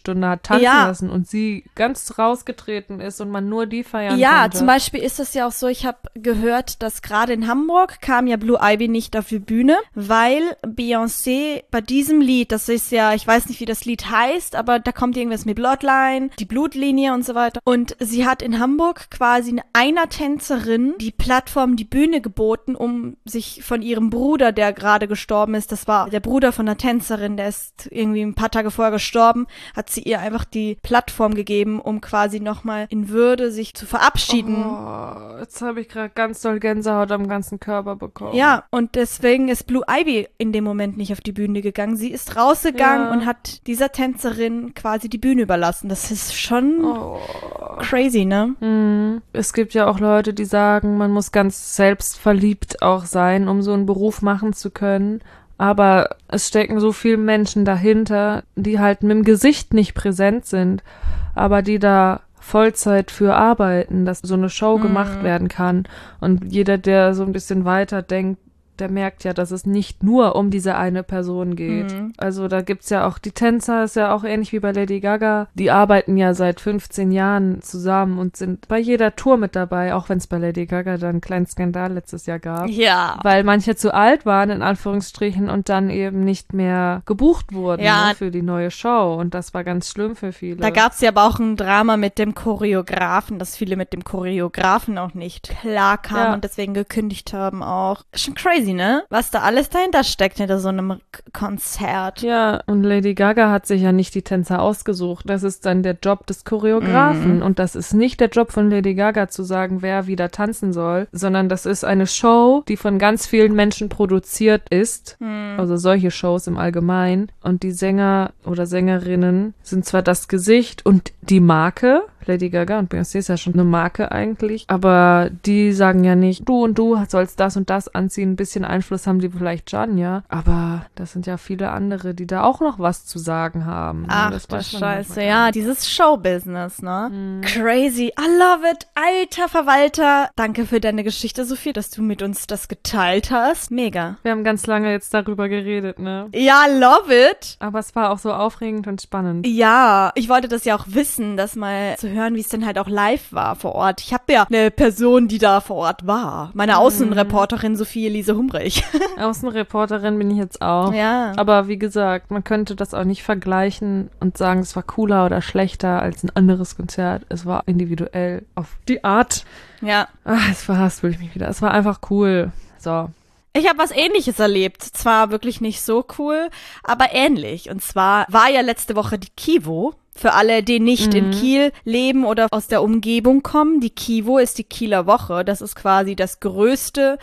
Stunde hat tanzen Ja. lassen und sie ganz rausgetreten ist und man nur die feiern Ja, konnte. zum Beispiel ist es ja auch so, ich habe gehört, dass gerade in Hamburg kam ja Blue Ivy nicht auf die Bühne, weil Beyoncé bei diesem Lied, das ist ja, ich weiß nicht, wie das Lied heißt, aber da kommt irgendwas mit Bloodline, die Blutlinie und so weiter. Und sie hat in Hamburg quasi einer Tänzerin die Plattform, die Bühne geboten, um sich von ihrem Bruder, der gerade gestorben ist, das war der Bruder von der Tänzerin, der ist irgendwie ein paar Tage vorher gestorben, hat sie ihr einfach die Plattform gegeben, um quasi nochmal in Würde sich zu verabschieden. Oh, jetzt habe ich gerade ganz doll Gänsehaut am ganzen Körper bekommen. Ja, und deswegen ist Blue Ivy in dem Moment nicht auf die Bühne gegangen. Sie ist rausgegangen Ja. und hat dieser Tänzerin quasi die Bühne überlassen. Das ist schon Oh. crazy, ne? Mhm. Es gibt ja auch Leute, die sagen, man muss ganz selbstverliebt auch sein, um so einen Beruf machen zu können. Aber es stecken so viele Menschen dahinter, die halt mit dem Gesicht nicht präsent sind, aber die da Vollzeit für arbeiten, dass so eine Show gemacht werden kann. Und jeder, der so ein bisschen weiter denkt, der merkt ja, dass es nicht nur um diese eine Person geht. Mhm. Also da gibt's ja auch die Tänzer, ist ja auch ähnlich wie bei Lady Gaga. Die arbeiten ja seit fünfzehn Jahren zusammen und sind bei jeder Tour mit dabei, auch wenn es bei Lady Gaga dann einen kleinen Skandal letztes Jahr gab. Ja. Weil manche zu alt waren, in Anführungsstrichen, und dann eben nicht mehr gebucht wurden Ja. ne, für die neue Show. Und das war ganz schlimm für viele. Da gab's ja aber auch ein Drama mit dem Choreografen, dass viele mit dem Choreografen auch nicht klar kamen Ja. und deswegen gekündigt haben auch. Schon crazy, ne? Was da alles dahinter steckt, hinter so einem K- Konzert. Ja, und Lady Gaga hat sich ja nicht die Tänzer ausgesucht. Das ist dann der Job des Choreografen. Und das ist nicht der Job von Lady Gaga zu sagen, wer wieder tanzen soll, sondern das ist eine Show, die von ganz vielen Menschen produziert ist. Also solche Shows im Allgemeinen. Und die Sänger oder Sängerinnen sind zwar das Gesicht und die Marke. Lady Gaga und Beyoncé ist ja schon eine Marke eigentlich, aber die sagen ja nicht, du und du sollst das und das anziehen. Ein bisschen Einfluss haben die vielleicht schon, ja. Aber das sind ja viele andere, die da auch noch was zu sagen haben. Ach Das du weiß man Scheiße, manchmal ja, dieses Showbusiness, ne? Crazy, I love it, alter Verwalter. Danke für deine Geschichte, Sophie, dass du mit uns das geteilt hast. Mega. Wir haben ganz lange jetzt darüber geredet, ne? Ja, love it. Aber es war auch so aufregend und spannend. Ja, ich wollte das ja auch wissen, das mal zu hören, wie es denn halt auch live war vor Ort. Ich habe ja eine Person, die da vor Ort war. Meine Außenreporterin Sophie Elise Humbrich. Außenreporterin bin ich jetzt auch. Ja. Aber wie gesagt, man könnte das auch nicht vergleichen und sagen, es war cooler oder schlechter als ein anderes Konzert. Es war individuell auf die Art. Ja. Ach, es verhaspel ich mich wieder. Es war einfach cool. So. Ich habe was Ähnliches erlebt. Zwar wirklich nicht so cool, aber ähnlich. Und zwar war ja letzte Woche die Kivo. Für alle, die nicht in Kiel leben oder aus der Umgebung kommen, die Kivo ist die Kieler Woche. Das ist quasi das größte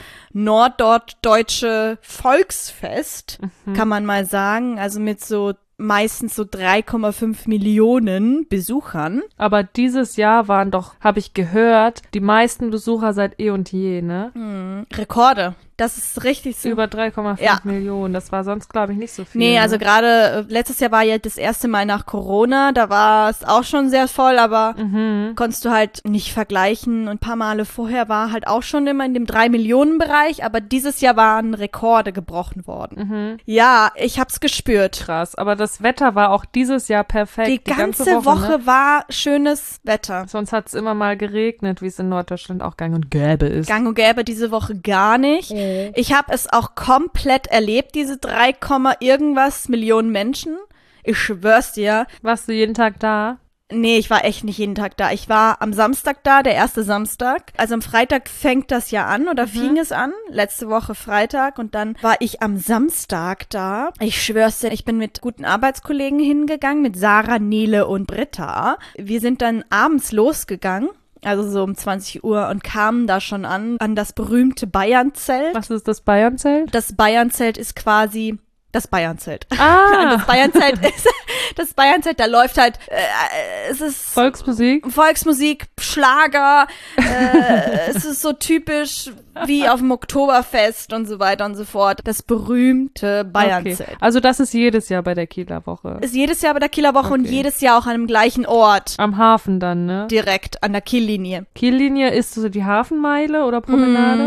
norddeutsche Volksfest, kann man mal sagen. Also mit so meistens so drei Komma fünf Millionen Besuchern. Aber dieses Jahr waren doch, habe ich gehört, die meisten Besucher seit eh und je, ne? Hm, Rekorde. Das ist richtig so. Über drei Komma fünf Ja. Millionen. Das war sonst, glaube ich, nicht so viel. Nee, ne? also gerade äh, letztes Jahr war ja das erste Mal nach Corona, da war es auch schon sehr voll, aber Mhm. konntest du halt nicht vergleichen. Und ein paar Male vorher war halt auch schon immer in dem drei Millionen Bereich, aber dieses Jahr waren Rekorde gebrochen worden. Mhm. Ja, ich hab's gespürt. Krass. Aber das Wetter war auch dieses Jahr perfekt. Die ganze, Woche, Woche ne? war schönes Wetter. Sonst hat es immer mal geregnet, wie es in Norddeutschland auch gang und gäbe ist. Gang und gäbe diese Woche gar nicht. Ich habe es auch komplett erlebt, diese drei, irgendwas Millionen Menschen. Ich schwör's dir. Warst du jeden Tag da? Nee, ich war echt nicht jeden Tag da. Ich war am Samstag da, der erste Samstag. Also am Freitag fängt das ja an oder fing es an. Letzte Woche Freitag und dann war ich am Samstag da. Ich schwör's dir, ich bin mit guten Arbeitskollegen hingegangen, mit Sarah, Nele und Britta. Wir sind dann abends losgegangen. Also so um zwanzig Uhr und kamen da schon an, an das berühmte Bayernzelt. Was ist das Bayernzelt? Das Bayernzelt ist quasi das Bayernzelt. Ah, Das Bayernzelt ist, das Bayernzelt, da läuft halt, äh, es ist Volksmusik. Volksmusik, Schlager, äh, es ist so typisch wie auf dem Oktoberfest und so weiter und so fort. Das berühmte Bayernzelt. Okay. Also das ist jedes Jahr bei der Kieler Woche. Ist jedes Jahr bei der Kieler Woche und Okay. jedes Jahr auch an dem gleichen Ort. Am Hafen dann, ne? Direkt an der Kiellinie. Kiellinie ist so die Hafenmeile oder Promenade?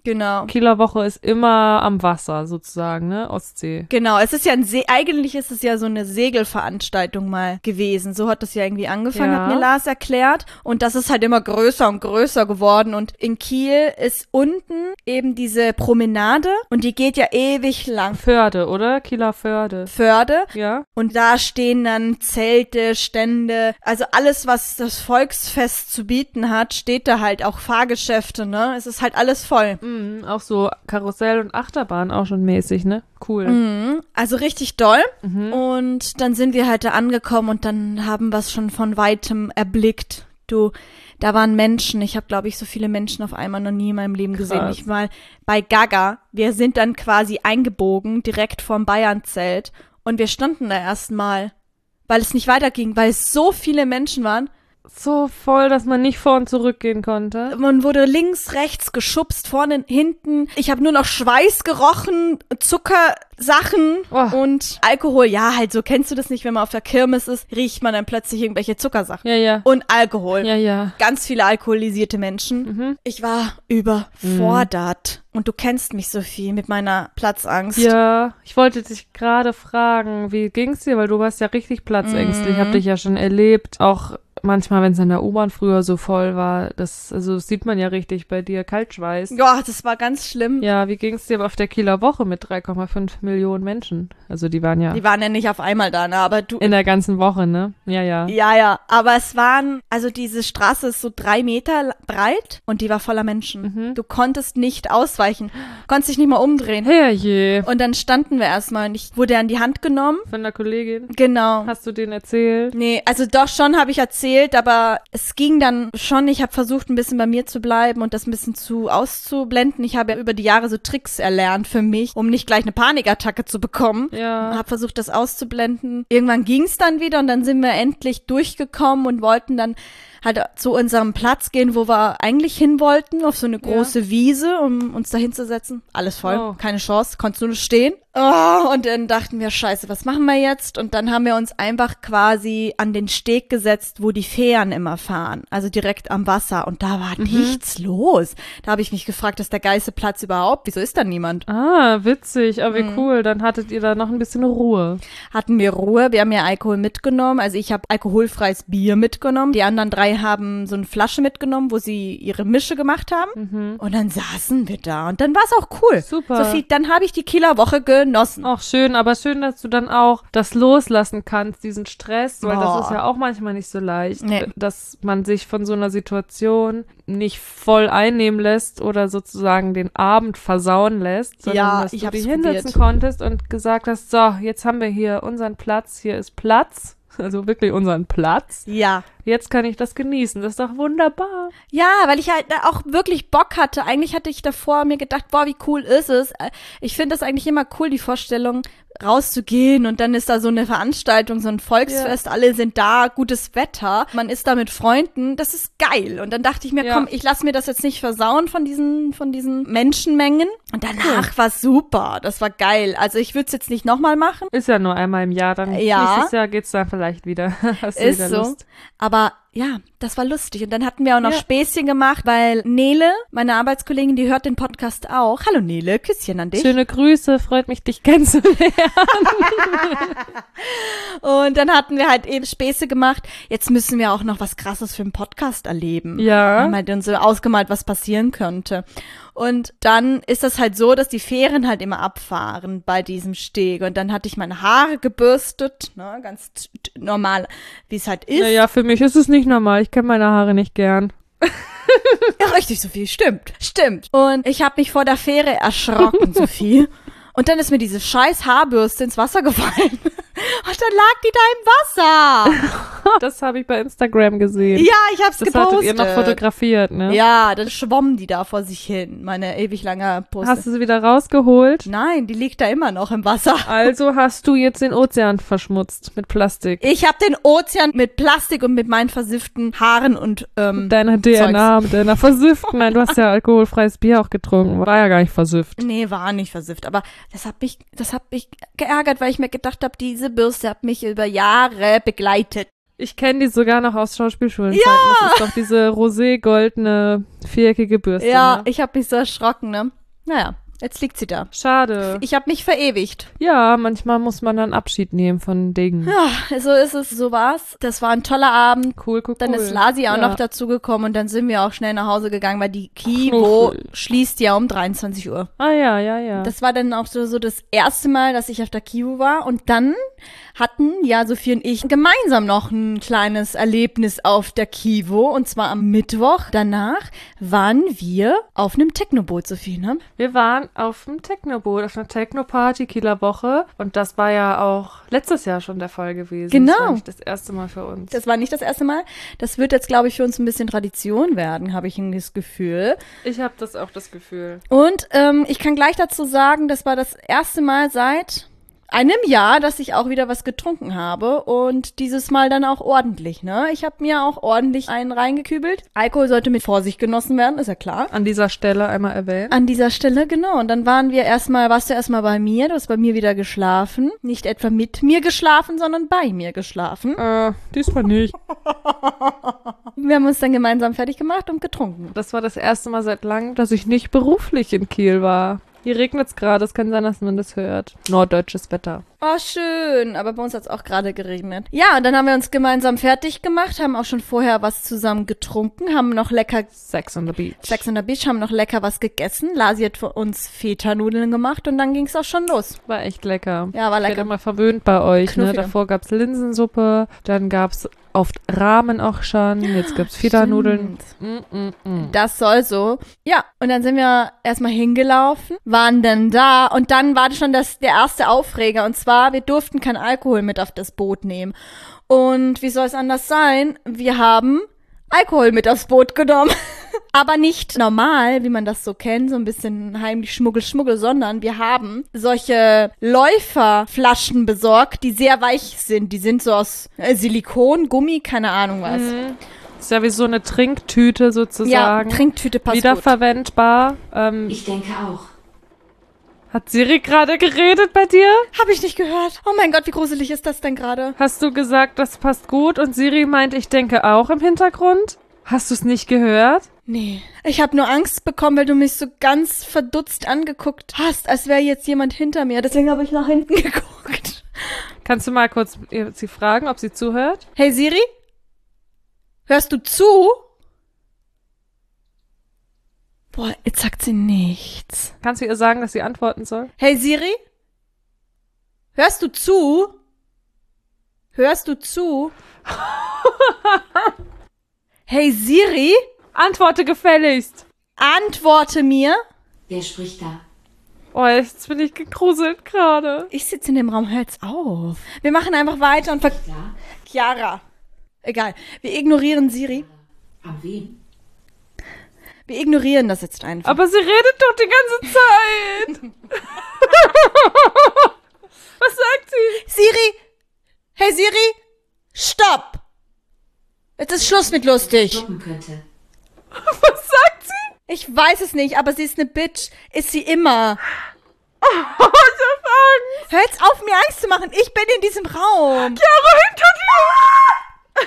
Genau. Kieler Woche ist immer am Wasser sozusagen, ne? Ostsee. Genau, es ist ja ein See, eigentlich ist es ja so eine Segelveranstaltung mal gewesen. So hat das ja irgendwie angefangen, Ja. hat mir Lars erklärt. Und das ist halt immer größer und größer geworden. Und in Kiel ist unten eben diese Promenade und die geht ja ewig lang. Förde, oder? Kieler Förde. Förde. Ja? Und da stehen dann Zelte, Stände, also alles, was das Volksfest zu bieten hat, steht da halt, auch Fahrgeschäfte, ne? Es ist halt alles voll. Mhm, auch so Karussell und Achterbahn auch schon mäßig, ne? Cool. Mhm, also richtig doll. Mhm. Und dann sind wir halt da angekommen und dann haben wir es schon von Weitem erblickt. Du, da waren Menschen. Ich habe, glaube ich, so viele Menschen auf einmal noch nie in meinem Leben gesehen. Krass. Ich mal bei Gaga. Wir sind dann quasi eingebogen, direkt vorm Bayern-Zelt. Und wir standen da erstmal, weil es nicht weiterging, weil es so viele Menschen waren. So voll, dass man nicht vor und zurück gehen konnte. Man wurde links, rechts geschubst, vorne, hinten. Ich habe nur noch Schweiß gerochen, Zuckersachen Oh. und Alkohol. Ja, halt so, kennst du das nicht, wenn man auf der Kirmes ist, riecht man dann plötzlich irgendwelche Zuckersachen. Ja, ja. Und Alkohol. Ja, ja. Ganz viele alkoholisierte Menschen. Mhm. Ich war überfordert. Und du kennst mich, Sophie, mit meiner Platzangst. Ja, ich wollte dich gerade fragen, wie ging's dir? Weil du warst ja richtig platzängstlich. Ich Mhm. habe dich ja schon erlebt. Auch manchmal, wenn es in der U-Bahn früher so voll war, das, also das sieht man ja richtig bei dir, Kaltschweiß. Ja, das war ganz schlimm. Ja, wie ging's dir auf der Kieler Woche mit drei Komma fünf Millionen Menschen? Also die waren ja Die waren ja nicht auf einmal da, ne? Aber du. in der ganzen Woche, ne? Ja, ja. Ja, ja, aber es waren, also diese Straße ist so drei Meter breit und die war voller Menschen. Mhm. Du konntest nicht ausweichen, konntest dich nicht mal umdrehen. Herrje. Und dann standen wir erstmal und ich wurde an die Hand genommen. Von der Kollegin. Genau. Hast du denen erzählt? Nee, also doch schon habe ich erzählt, aber es ging dann schon, ich habe versucht, ein bisschen bei mir zu bleiben und das ein bisschen zu auszublenden. Ich habe ja über die Jahre so Tricks erlernt für mich, um nicht gleich eine Panikattacke zu bekommen. Ja. Habe versucht, das auszublenden. Irgendwann ging es dann wieder und dann sind wir endlich durchgekommen und wollten dann halt zu unserem Platz gehen, wo wir eigentlich hin wollten, auf so eine große Wiese, um uns da hinzusetzen. Alles voll, Oh. keine Chance, konntest nur stehen. Oh, und dann dachten wir, scheiße, was machen wir jetzt? Und dann haben wir uns einfach quasi an den Steg gesetzt, wo die Fähren immer fahren, also direkt am Wasser. Und da war nichts los. Da habe ich mich gefragt, ist der geilste Platz überhaupt? Wieso ist da niemand? Ah, witzig. Aber wie Mhm. cool. Dann hattet ihr da noch ein bisschen Ruhe. Hatten wir Ruhe, wir haben ja Alkohol mitgenommen. Also ich habe alkoholfreies Bier mitgenommen. Die anderen drei haben so eine Flasche mitgenommen, wo sie ihre Mische gemacht haben. Mhm. Und dann saßen wir da und dann war es auch cool. Super. Sophie, dann habe ich die Kieler Woche genossen. Auch schön, aber schön, dass du dann auch das loslassen kannst, diesen Stress, weil Oh. das ist ja auch manchmal nicht so leicht, Nee. dass man sich von so einer Situation nicht voll einnehmen lässt oder sozusagen den Abend versauen lässt, sondern Ja, dass ich du hab's dich hinsetzen probiert. konntest und gesagt hast, so, jetzt haben wir hier unseren Platz, hier ist Platz, also wirklich unseren Platz. Ja. Jetzt kann ich das genießen, das ist doch wunderbar. Ja, weil ich halt da auch wirklich Bock hatte. Eigentlich hatte ich davor mir gedacht, boah, wie cool ist es. Äh, Ich finde das eigentlich immer cool, die Vorstellung, rauszugehen und dann ist da so eine Veranstaltung, so ein Volksfest, alle sind da, gutes Wetter, man ist da mit Freunden, das ist geil. Und dann dachte ich mir, Ja. komm, ich lasse mir das jetzt nicht versauen von diesen, von diesen Menschenmengen. Und danach war super, das war geil. Also ich würde es jetzt nicht nochmal machen. Ist ja nur einmal im Jahr, dann Ja. nächstes Jahr geht's dann vielleicht wieder. Hast du Ist wieder so. Lust? Aber ja, das war lustig. Und dann hatten wir auch noch Ja. Späßchen gemacht, weil Nele, meine Arbeitskollegin, die hört den Podcast auch. Hallo Nele, Küsschen an dich. Schöne Grüße, freut mich, dich kennenzulernen. Und dann hatten wir halt eben Späße gemacht. Jetzt müssen wir auch noch was Krasses für den Podcast erleben. Wir Ja. haben halt uns so ausgemalt, was passieren könnte. Und dann ist das halt so, dass die Fähren halt immer abfahren bei diesem Steg. Und dann hatte ich meine Haare gebürstet, ne, ganz t- t- normal, wie es halt ist. Naja, für mich ist es nicht normal. Ich kenne meine Haare nicht gern. Ja, richtig, Sophie, stimmt, stimmt. Und ich habe mich vor der Fähre erschrocken, Sophie. Und dann ist mir diese scheiß Haarbürste ins Wasser gefallen. Und dann lag die da im Wasser. Das habe ich bei Instagram gesehen. Ja, ich hab's das gepostet. hattet ihr noch fotografiert, ne? Ja, dann schwommen die da vor sich hin, meine ewig lange Post. Hast du sie wieder rausgeholt? Nein, die liegt da immer noch im Wasser. Also hast du jetzt den Ozean verschmutzt mit Plastik. Ich habe den Ozean mit Plastik und mit meinen versifften Haaren und ähm, Deiner D N A, mit deiner versifften. Nein, du hast ja alkoholfreies Bier auch getrunken. War ja gar nicht versifft. Nee, war nicht versifft, aber das hat mich, das hat mich geärgert, weil ich mir gedacht habe, diese Bürste hat mich über Jahre begleitet. Ich kenne die sogar noch aus Schauspielschulen. Ja! Das ist doch diese rosé-goldene, viereckige Bürste. Ja, Ne? ich habe mich so erschrocken, ne? Naja, jetzt liegt sie da. Schade. Ich habe mich verewigt. Ja, manchmal muss man dann Abschied nehmen von Dingen. Ja, so ist es, so war's. Das war ein toller Abend. Cool, cool, cool. Dann ist Lasi auch ja. noch dazugekommen und dann sind wir auch schnell nach Hause gegangen, weil die Kivo Knuffel. schließt ja um dreiundzwanzig Uhr. Ah ja, ja, ja. Das war dann auch so, so das erste Mal, dass ich auf der Kivo war. Und dann hatten ja Sophie und ich gemeinsam noch ein kleines Erlebnis auf der Kivo. Und zwar am Mittwoch. Danach waren wir auf einem Technoboot, Sophie, ne? Wir waren auf dem Technoboot, auf einer Techno-Party Kieler Woche. Und das war ja auch letztes Jahr schon der Fall gewesen. Genau. Das war nicht das erste Mal für uns. Das war nicht das erste Mal. Das wird jetzt, glaube ich, für uns ein bisschen Tradition werden, habe ich das Gefühl. Ich habe das auch das Gefühl. Und ähm, ich kann gleich dazu sagen, das war das erste Mal seit einem Jahr, dass ich auch wieder was getrunken habe und dieses Mal dann auch ordentlich, ne? Ich habe mir auch ordentlich einen reingekübelt. Alkohol sollte mit Vorsicht genossen werden, ist ja klar. An dieser Stelle einmal erwähnt. An dieser Stelle, genau. Und dann waren wir erstmal, warst du erstmal bei mir, du hast bei mir wieder geschlafen. Nicht etwa mit mir geschlafen, sondern bei mir geschlafen. Äh, diesmal nicht. Wir haben uns dann gemeinsam fertig gemacht und getrunken. Das war das erste Mal seit langem, dass ich nicht beruflich in Kiel war. Hier regnet es gerade, es kann sein, dass man das hört. Norddeutsches Wetter. Oh, schön. Aber bei uns hat es auch gerade geregnet. Ja, und dann haben wir uns gemeinsam fertig gemacht, haben auch schon vorher was zusammen getrunken, haben noch lecker Sex on the Beach. Sex on the Beach, haben noch lecker was gegessen. Lasi hat für uns Feta-Nudeln gemacht und dann ging es auch schon los. War echt lecker. Ja, war Ich werde lecker. immer verwöhnt bei euch. Ne? Knuffig. Davor gab es Linsensuppe, dann gab es oft Ramen auch schon, jetzt gibt es Feta-Nudeln. Mm, mm, mm. Das soll so. Ja, und dann sind wir erstmal hingelaufen, waren dann da und dann war das schon das, der erste Aufreger. Und zwar, wir durften kein Alkohol mit auf das Boot nehmen. Und wie soll es anders sein? Wir haben Alkohol mit aufs Boot genommen. Aber nicht normal, wie man das so kennt, so ein bisschen heimlich Schmuggel, Schmuggel, sondern wir haben solche Läuferflaschen besorgt, die sehr weich sind. Die sind so aus äh, Silikon, Gummi, keine Ahnung was. Mhm. Ist ja wie so eine Trinktüte Ja, sozusagen. Trinktüte passt gut. Wiederverwendbar. Ähm, Ich denke auch. hat Siri gerade geredet bei dir? Hab ich nicht gehört. Oh mein Gott, wie gruselig ist das denn gerade? Hast du gesagt, das passt gut? Und Siri meint, ich denke auch im Hintergrund? Hast du es nicht gehört? Nee. Ich habe nur Angst bekommen, weil du mich so ganz verdutzt angeguckt hast, als wäre jetzt jemand hinter mir. Deswegen habe ich nach hinten geguckt. Kannst du mal kurz sie fragen, ob sie zuhört? Hey Siri? Hörst du zu? Boah, jetzt sagt sie nichts. Kannst du ihr sagen, dass sie antworten soll? Hey Siri? Hörst du zu? Hörst du zu? Hey Siri? Antworte gefälligst. Antworte mir. Wer spricht da? Oh, jetzt bin ich gegruselt gerade. Ich sitze in dem Raum, hör jetzt auf. Wir machen einfach weiter und ver... Klar? Chiara. Egal. Wir ignorieren Siri. An wen? Wir ignorieren das jetzt einfach. Aber sie redet doch die ganze Zeit. Was sagt sie? Siri! Hey Siri! Stopp! Jetzt ist Schluss mit lustig. Stoppen könnte. Was sagt sie? Ich weiß es nicht, aber sie ist eine Bitch. Ist sie immer. Oh, ich hab Angst. Hör jetzt auf, mir Angst zu machen. Ich bin in diesem Raum. Chiara, hinter dir.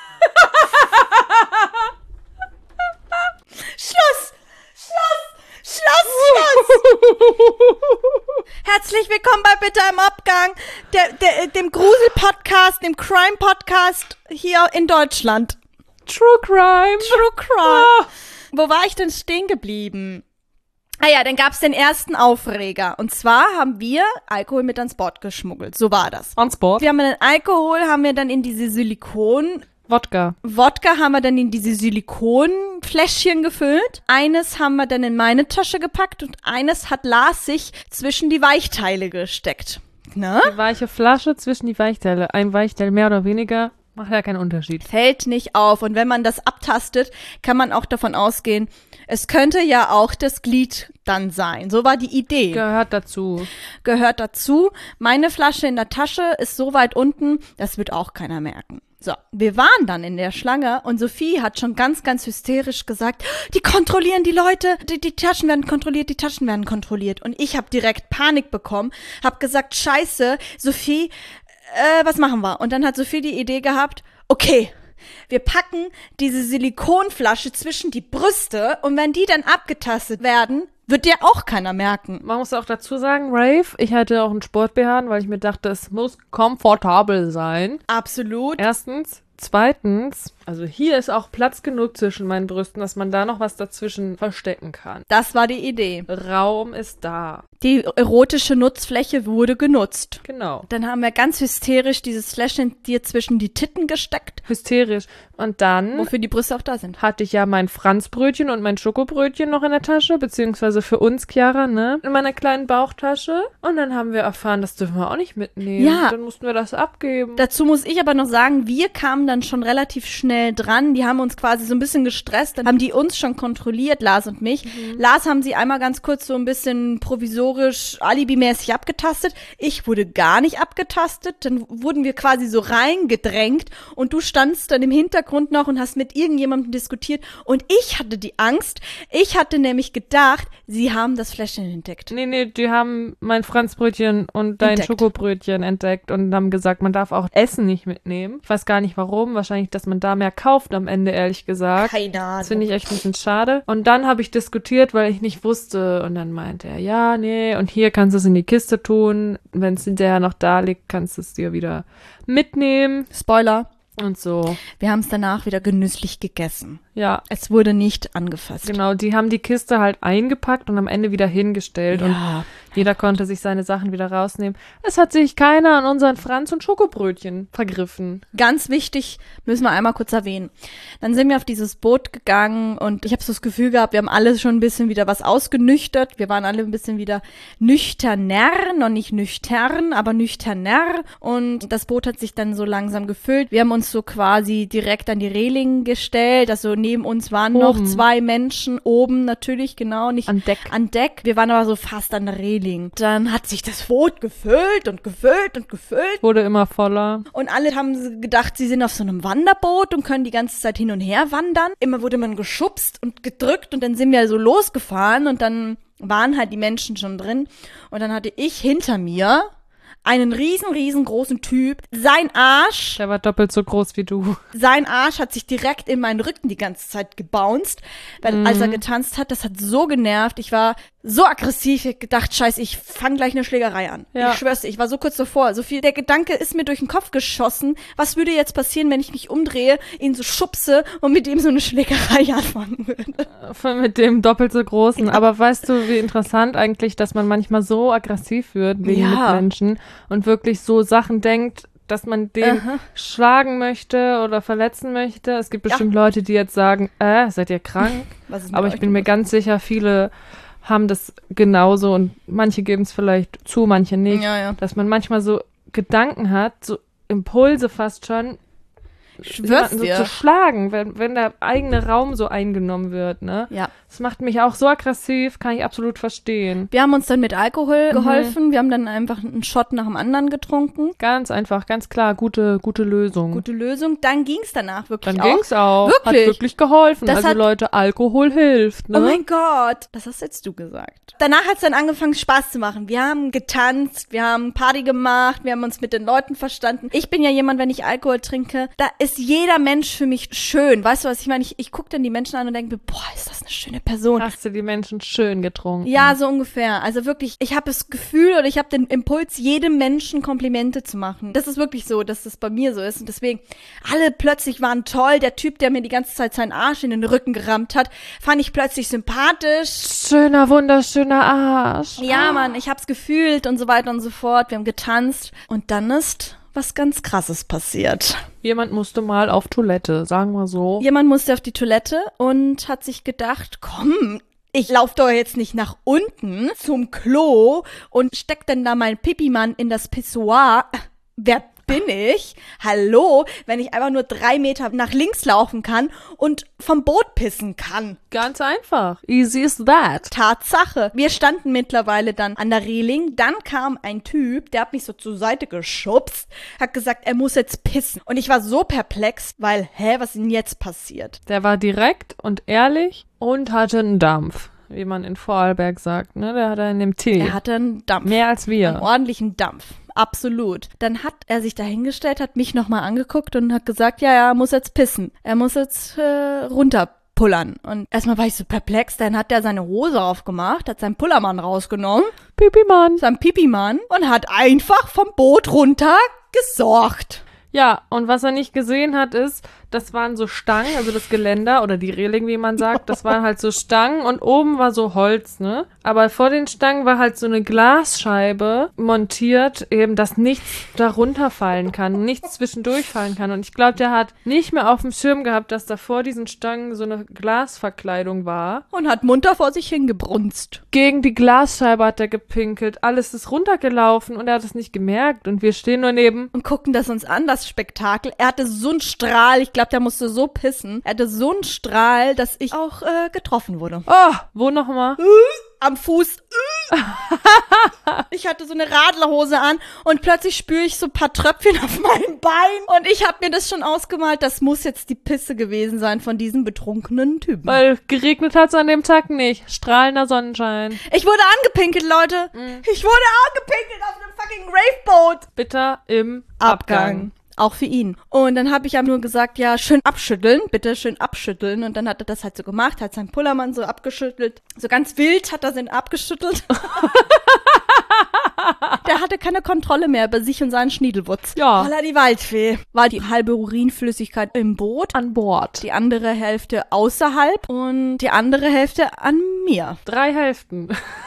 Schluss! Schluss! Schluss! Schluss! Herzlich willkommen bei Bitter im Abgang, der, der, dem Grusel-Podcast, dem Crime-Podcast hier in Deutschland. True Crime. True Crime. Ah. Wo war ich denn stehen geblieben? Ah ja, dann gab's den ersten Aufreger. Und zwar haben wir Alkohol mit ans Board geschmuggelt. So war das. On Sport. Wir haben den Alkohol, haben wir dann in diese Silikon... Wodka. Wodka haben wir dann in diese Silikonfläschchen gefüllt. Eines haben wir dann in meine Tasche gepackt und eines hat Lars sich zwischen die Weichteile gesteckt. Ne? Die weiche Flasche zwischen die Weichteile. Ein Weichteil mehr oder weniger macht ja keinen Unterschied. Fällt nicht auf. Und wenn man das abtastet, kann man auch davon ausgehen, es könnte ja auch das Glied dann sein. So war die Idee. Gehört dazu. Gehört dazu. Meine Flasche in der Tasche ist so weit unten, das wird auch keiner merken. So, wir waren dann in der Schlange und Sophie hat schon ganz, ganz hysterisch gesagt, die kontrollieren die Leute, die, die Taschen werden kontrolliert, die Taschen werden kontrolliert. Und ich habe direkt Panik bekommen, habe gesagt, scheiße, Sophie, äh, was machen wir? Und dann hat Sophie die Idee gehabt, okay, wir packen diese Silikonflasche zwischen die Brüste und wenn die dann abgetastet werden, Wird dir auch keiner merken. Man muss auch dazu sagen, Rave, ich hatte auch einen Sport-B H, weil ich mir dachte, es muss komfortabel sein. Absolut. Erstens. Zweitens, also hier ist auch Platz genug zwischen meinen Brüsten, dass man da noch was dazwischen verstecken kann. Das war die Idee. Raum ist da. Die erotische Nutzfläche wurde genutzt. Genau. Dann haben wir ganz hysterisch dieses Fläschchen dir zwischen die Titten gesteckt. Hysterisch. Und dann Wofür die Brüste auch da sind. hatte ich ja mein Franzbrötchen und mein Schokobrötchen noch in der Tasche, beziehungsweise für uns, Chiara, ne, in meiner kleinen Bauchtasche. Und dann haben wir erfahren, das dürfen wir auch nicht mitnehmen. Ja. Dann mussten wir das abgeben. Dazu muss ich aber noch sagen, wir kamen dann schon relativ schnell dran. Die haben uns quasi so ein bisschen gestresst. Dann haben die uns schon kontrolliert, Lars und mich. Mhm. Lars haben sie einmal ganz kurz so ein bisschen provisorisch, alibimäßig abgetastet. Ich wurde gar nicht abgetastet. Dann wurden wir quasi so reingedrängt und du standst dann im Hintergrund noch und hast mit irgendjemandem diskutiert. Und ich hatte die Angst. Ich hatte nämlich gedacht, sie haben das Fläschchen entdeckt. Nee, nee, die haben mein Franzbrötchen und dein Entdeckt. Schokobrötchen entdeckt und haben gesagt, man darf auch Essen nicht mitnehmen. Ich weiß gar nicht warum. Wahrscheinlich, dass man da mehr kauft am Ende, ehrlich gesagt. Keine Ahnung. Das finde ich echt ein bisschen schade. Und dann habe ich diskutiert, weil ich nicht wusste. Und dann meinte er, ja, nee, und hier kannst du es in die Kiste tun. Wenn es hinterher noch da liegt, kannst du es dir wieder mitnehmen. Spoiler. Und so. Wir haben es danach wieder genüsslich gegessen. Ja, Es wurde nicht angefasst. genau. Die haben die Kiste halt eingepackt und am Ende wieder hingestellt. Und Ja. jeder konnte sich seine Sachen wieder rausnehmen. Es hat sich keiner an unseren Franz- und Schokobrötchen vergriffen. Ganz wichtig, müssen wir einmal kurz erwähnen. Dann sind wir auf dieses Boot gegangen und ich habe so das Gefühl gehabt, wir haben alle schon ein bisschen wieder was ausgenüchtert. Wir waren alle ein bisschen wieder nüchterner, noch nicht nüchtern, aber nüchterner. Und das Boot hat sich dann so langsam gefüllt. Wir haben uns so quasi direkt an die Reling gestellt. Also neben uns waren noch Oben. zwei Menschen, oben natürlich, genau, nicht An Deck. an Deck. Wir waren aber so fast an der Reling. Dann hat sich das Boot gefüllt und gefüllt und gefüllt. Wurde immer voller. Und alle haben gedacht, sie sind auf so einem Wanderboot und können die ganze Zeit hin und her wandern. Immer wurde man geschubst und gedrückt und dann sind wir so losgefahren und dann waren halt die Menschen schon drin. Und dann hatte ich hinter mir einen riesen, riesengroßen Typ. Sein Arsch, Der war doppelt so groß wie du. sein Arsch hat sich direkt in meinen Rücken die ganze Zeit gebounced, weil Mhm. als er getanzt hat, das hat so genervt. Ich war so aggressiv, ich hab gedacht, scheiße, ich fange gleich eine Schlägerei an. Ja. Ich schwör's dir, ich war so kurz davor. So viel, der Gedanke ist mir durch den Kopf geschossen. Was würde jetzt passieren, wenn ich mich umdrehe, ihn so schubse und mit ihm so eine Schlägerei anfangen würde? Von mit dem doppelt so großen. Aber weißt du, wie interessant eigentlich, dass man manchmal so aggressiv wird wegen Ja. Mitmenschen und wirklich so Sachen denkt, dass man den Aha. schlagen möchte oder verletzen möchte. Es gibt bestimmt Leute, die jetzt sagen, äh, seid ihr krank? Was ist mit Aber euch ich bin mir los? ganz sicher, viele haben das genauso und manche geben es vielleicht zu, manche nicht. Ja, ja. Dass man manchmal so Gedanken hat, so Impulse fast schon, Ich schwör's jemanden so dir. zu schlagen, wenn, wenn der eigene Raum so eingenommen wird, ne? Ja. Das macht mich auch so aggressiv, kann ich absolut verstehen. Wir haben uns dann mit Alkohol geholfen. Wir haben dann einfach einen Shot nach dem anderen getrunken. Ganz einfach, ganz klar, gute, gute Lösung. Gute Lösung. Dann ging's danach wirklich Dann auch. ging's auch. Wirklich? Hat wirklich geholfen. Das also hat- Leute, Alkohol hilft, ne? Oh mein Gott, das hast jetzt du gesagt. Danach hat's dann angefangen, Spaß zu machen. Wir haben getanzt, wir haben Party gemacht, wir haben uns mit den Leuten verstanden. Ich bin ja jemand, wenn ich Alkohol trinke, da ist jeder Mensch für mich schön. Weißt du, was ich meine? Ich, ich gucke dann die Menschen an und denke mir, boah, ist das eine schöne Person. Hast du die Menschen schön getrunken? Ja, so ungefähr. Also wirklich, ich habe das Gefühl oder ich habe den Impuls, jedem Menschen Komplimente zu machen. Das ist wirklich so, dass das bei mir so ist. Und deswegen, alle plötzlich waren toll. Der Typ, der mir die ganze Zeit seinen Arsch in den Rücken gerammt hat, fand ich plötzlich sympathisch. Schöner, wunderschöner Arsch. Ja, Mann, ich hab's gefühlt und so weiter und so fort. Wir haben getanzt. Und dann ist was ganz Krasses passiert. Jemand musste mal auf Toilette, sagen wir so. Jemand musste auf die Toilette und hat sich gedacht, komm, ich lauf doch jetzt nicht nach unten zum Klo und steck dann da meinen Pipimann in das Pissoir. Wer bin ich? Hallo, wenn ich einfach nur drei Meter nach links laufen kann und vom Boot pissen kann. Ganz einfach. Easy as that. Tatsache. Wir standen mittlerweile dann an der Reling. Dann kam ein Typ, der hat mich so zur Seite geschubst, hat gesagt, er muss jetzt pissen. Und ich war so perplex, weil, hä, was ist denn jetzt passiert? Der war direkt und ehrlich und hatte einen Dampf, wie man in Vorarlberg sagt, ne? Der hatte einen im Tee. Er hatte einen Dampf. Mehr als Einen wir. ordentlichen Dampf. Absolut. Dann hat er sich dahingestellt, hat mich nochmal angeguckt und hat gesagt, ja, ja, er muss jetzt pissen. Er muss jetzt äh, runter pullern. Und erstmal war ich so perplex, dann hat der seine Hose aufgemacht, hat seinen Pullermann rausgenommen, Pipi-Mann. seinen Pipi-Mann und hat einfach vom Boot runter gesorgt. Ja, und was er nicht gesehen hat, ist, das waren so Stangen, also das Geländer oder die Reling, wie man sagt, das waren halt so Stangen und oben war so Holz, ne? Aber vor den Stangen war halt so eine Glasscheibe montiert, eben, dass nichts da runterfallen kann, nichts zwischendurch fallen kann. Und ich glaube, der hat nicht mehr auf dem Schirm gehabt, dass da vor diesen Stangen so eine Glasverkleidung war. Und hat munter vor sich hingebrunst. Gegen die Glasscheibe hat er gepinkelt, alles ist runtergelaufen und er hat es nicht gemerkt und wir stehen nur neben. Und gucken das uns an, das Spektakel. Er hatte so einen Strahl, ich glaube, der musste so pissen. Er hatte so einen Strahl, dass ich auch äh, getroffen wurde. Oh, wo nochmal? Am Fuß. Ich hatte so eine Radlerhose an und plötzlich spüre ich so ein paar Tröpfchen auf meinem Bein. Und ich habe mir das schon ausgemalt, das muss jetzt die Pisse gewesen sein von diesem betrunkenen Typen. Weil geregnet hat es an dem Tag nicht. Strahlender Sonnenschein. Ich wurde angepinkelt, Leute. Mhm. Ich wurde angepinkelt auf einem fucking Raveboat. Bitter im Abgang. Auch für ihn. Und dann habe ich ihm nur gesagt, ja, schön abschütteln, bitte schön abschütteln. Und dann hat er das halt so gemacht, hat seinen Pullermann so abgeschüttelt. So ganz wild hat er den abgeschüttelt. Der hatte keine Kontrolle mehr über sich und seinen Schniedelwutz. Ja. Holla die Waldfee. War die halbe Urinflüssigkeit im Boot, An Bord. die andere Hälfte außerhalb und die andere Hälfte an mir. Drei Hälften.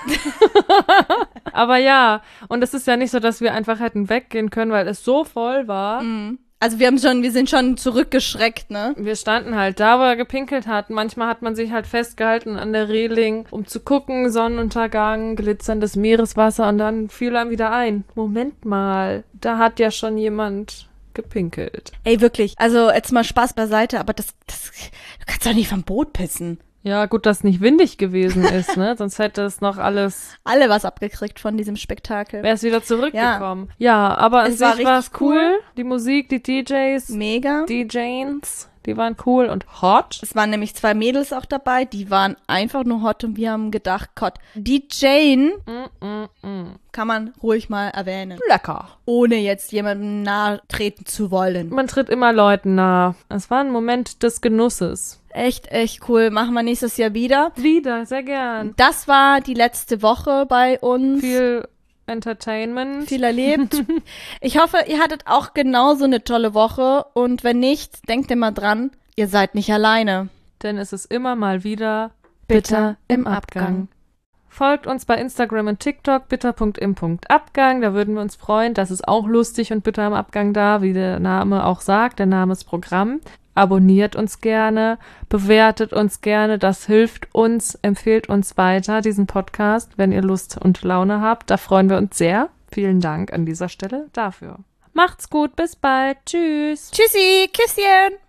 Aber ja, und es ist ja nicht so, dass wir einfach hätten weggehen können, weil es so voll war. Mhm. Also wir haben schon, wir sind schon zurückgeschreckt, ne? Wir standen halt da, wo er gepinkelt hat. Manchmal hat man sich halt festgehalten an der Reling, um zu gucken, Sonnenuntergang, glitzerndes Meereswasser und dann fiel einem wieder ein. Moment mal, da hat ja schon jemand gepinkelt. Ey, wirklich. Also jetzt mal Spaß beiseite, aber das, das du kannst doch nicht vom Boot pissen. Ja, gut, dass nicht windig gewesen ist, ne? Sonst hätte es noch alles, Alle was abgekriegt von diesem Spektakel. wäre es wieder zurückgekommen. Ja, aber an Es war sich war es richtig cool. cool. Die Musik, die D Js, Mega. D Js, die waren cool und hot. Es waren nämlich zwei Mädels auch dabei, die waren einfach nur hot und wir haben gedacht, Gott, die Jane Mm, mm, mm. kann man ruhig mal erwähnen. Lecker. Ohne jetzt jemandem nahe treten zu wollen. Man tritt immer Leuten nah. Es war ein Moment des Genusses. Echt, echt cool. Machen wir nächstes Jahr wieder. Wieder, sehr gern. Das war die letzte Woche bei uns. Viel Entertainment. Viel erlebt. Ich hoffe, ihr hattet auch genauso eine tolle Woche. Und wenn nicht, denkt immer dran, ihr seid nicht alleine. Denn es ist immer mal wieder bitter im Abgang. Folgt uns bei Instagram und TikTok, bitter punkt im punkt abgang. Da würden wir uns freuen. Das ist auch lustig und bitter im Abgang da, wie der Name auch sagt. Der Name ist Programm. Abonniert uns gerne, bewertet uns gerne. Das hilft uns, empfehlt uns weiter, diesen Podcast, wenn ihr Lust und Laune habt. Da freuen wir uns sehr. Vielen Dank an dieser Stelle dafür. Macht's gut, bis bald. Tschüss. Tschüssi, Küsschen.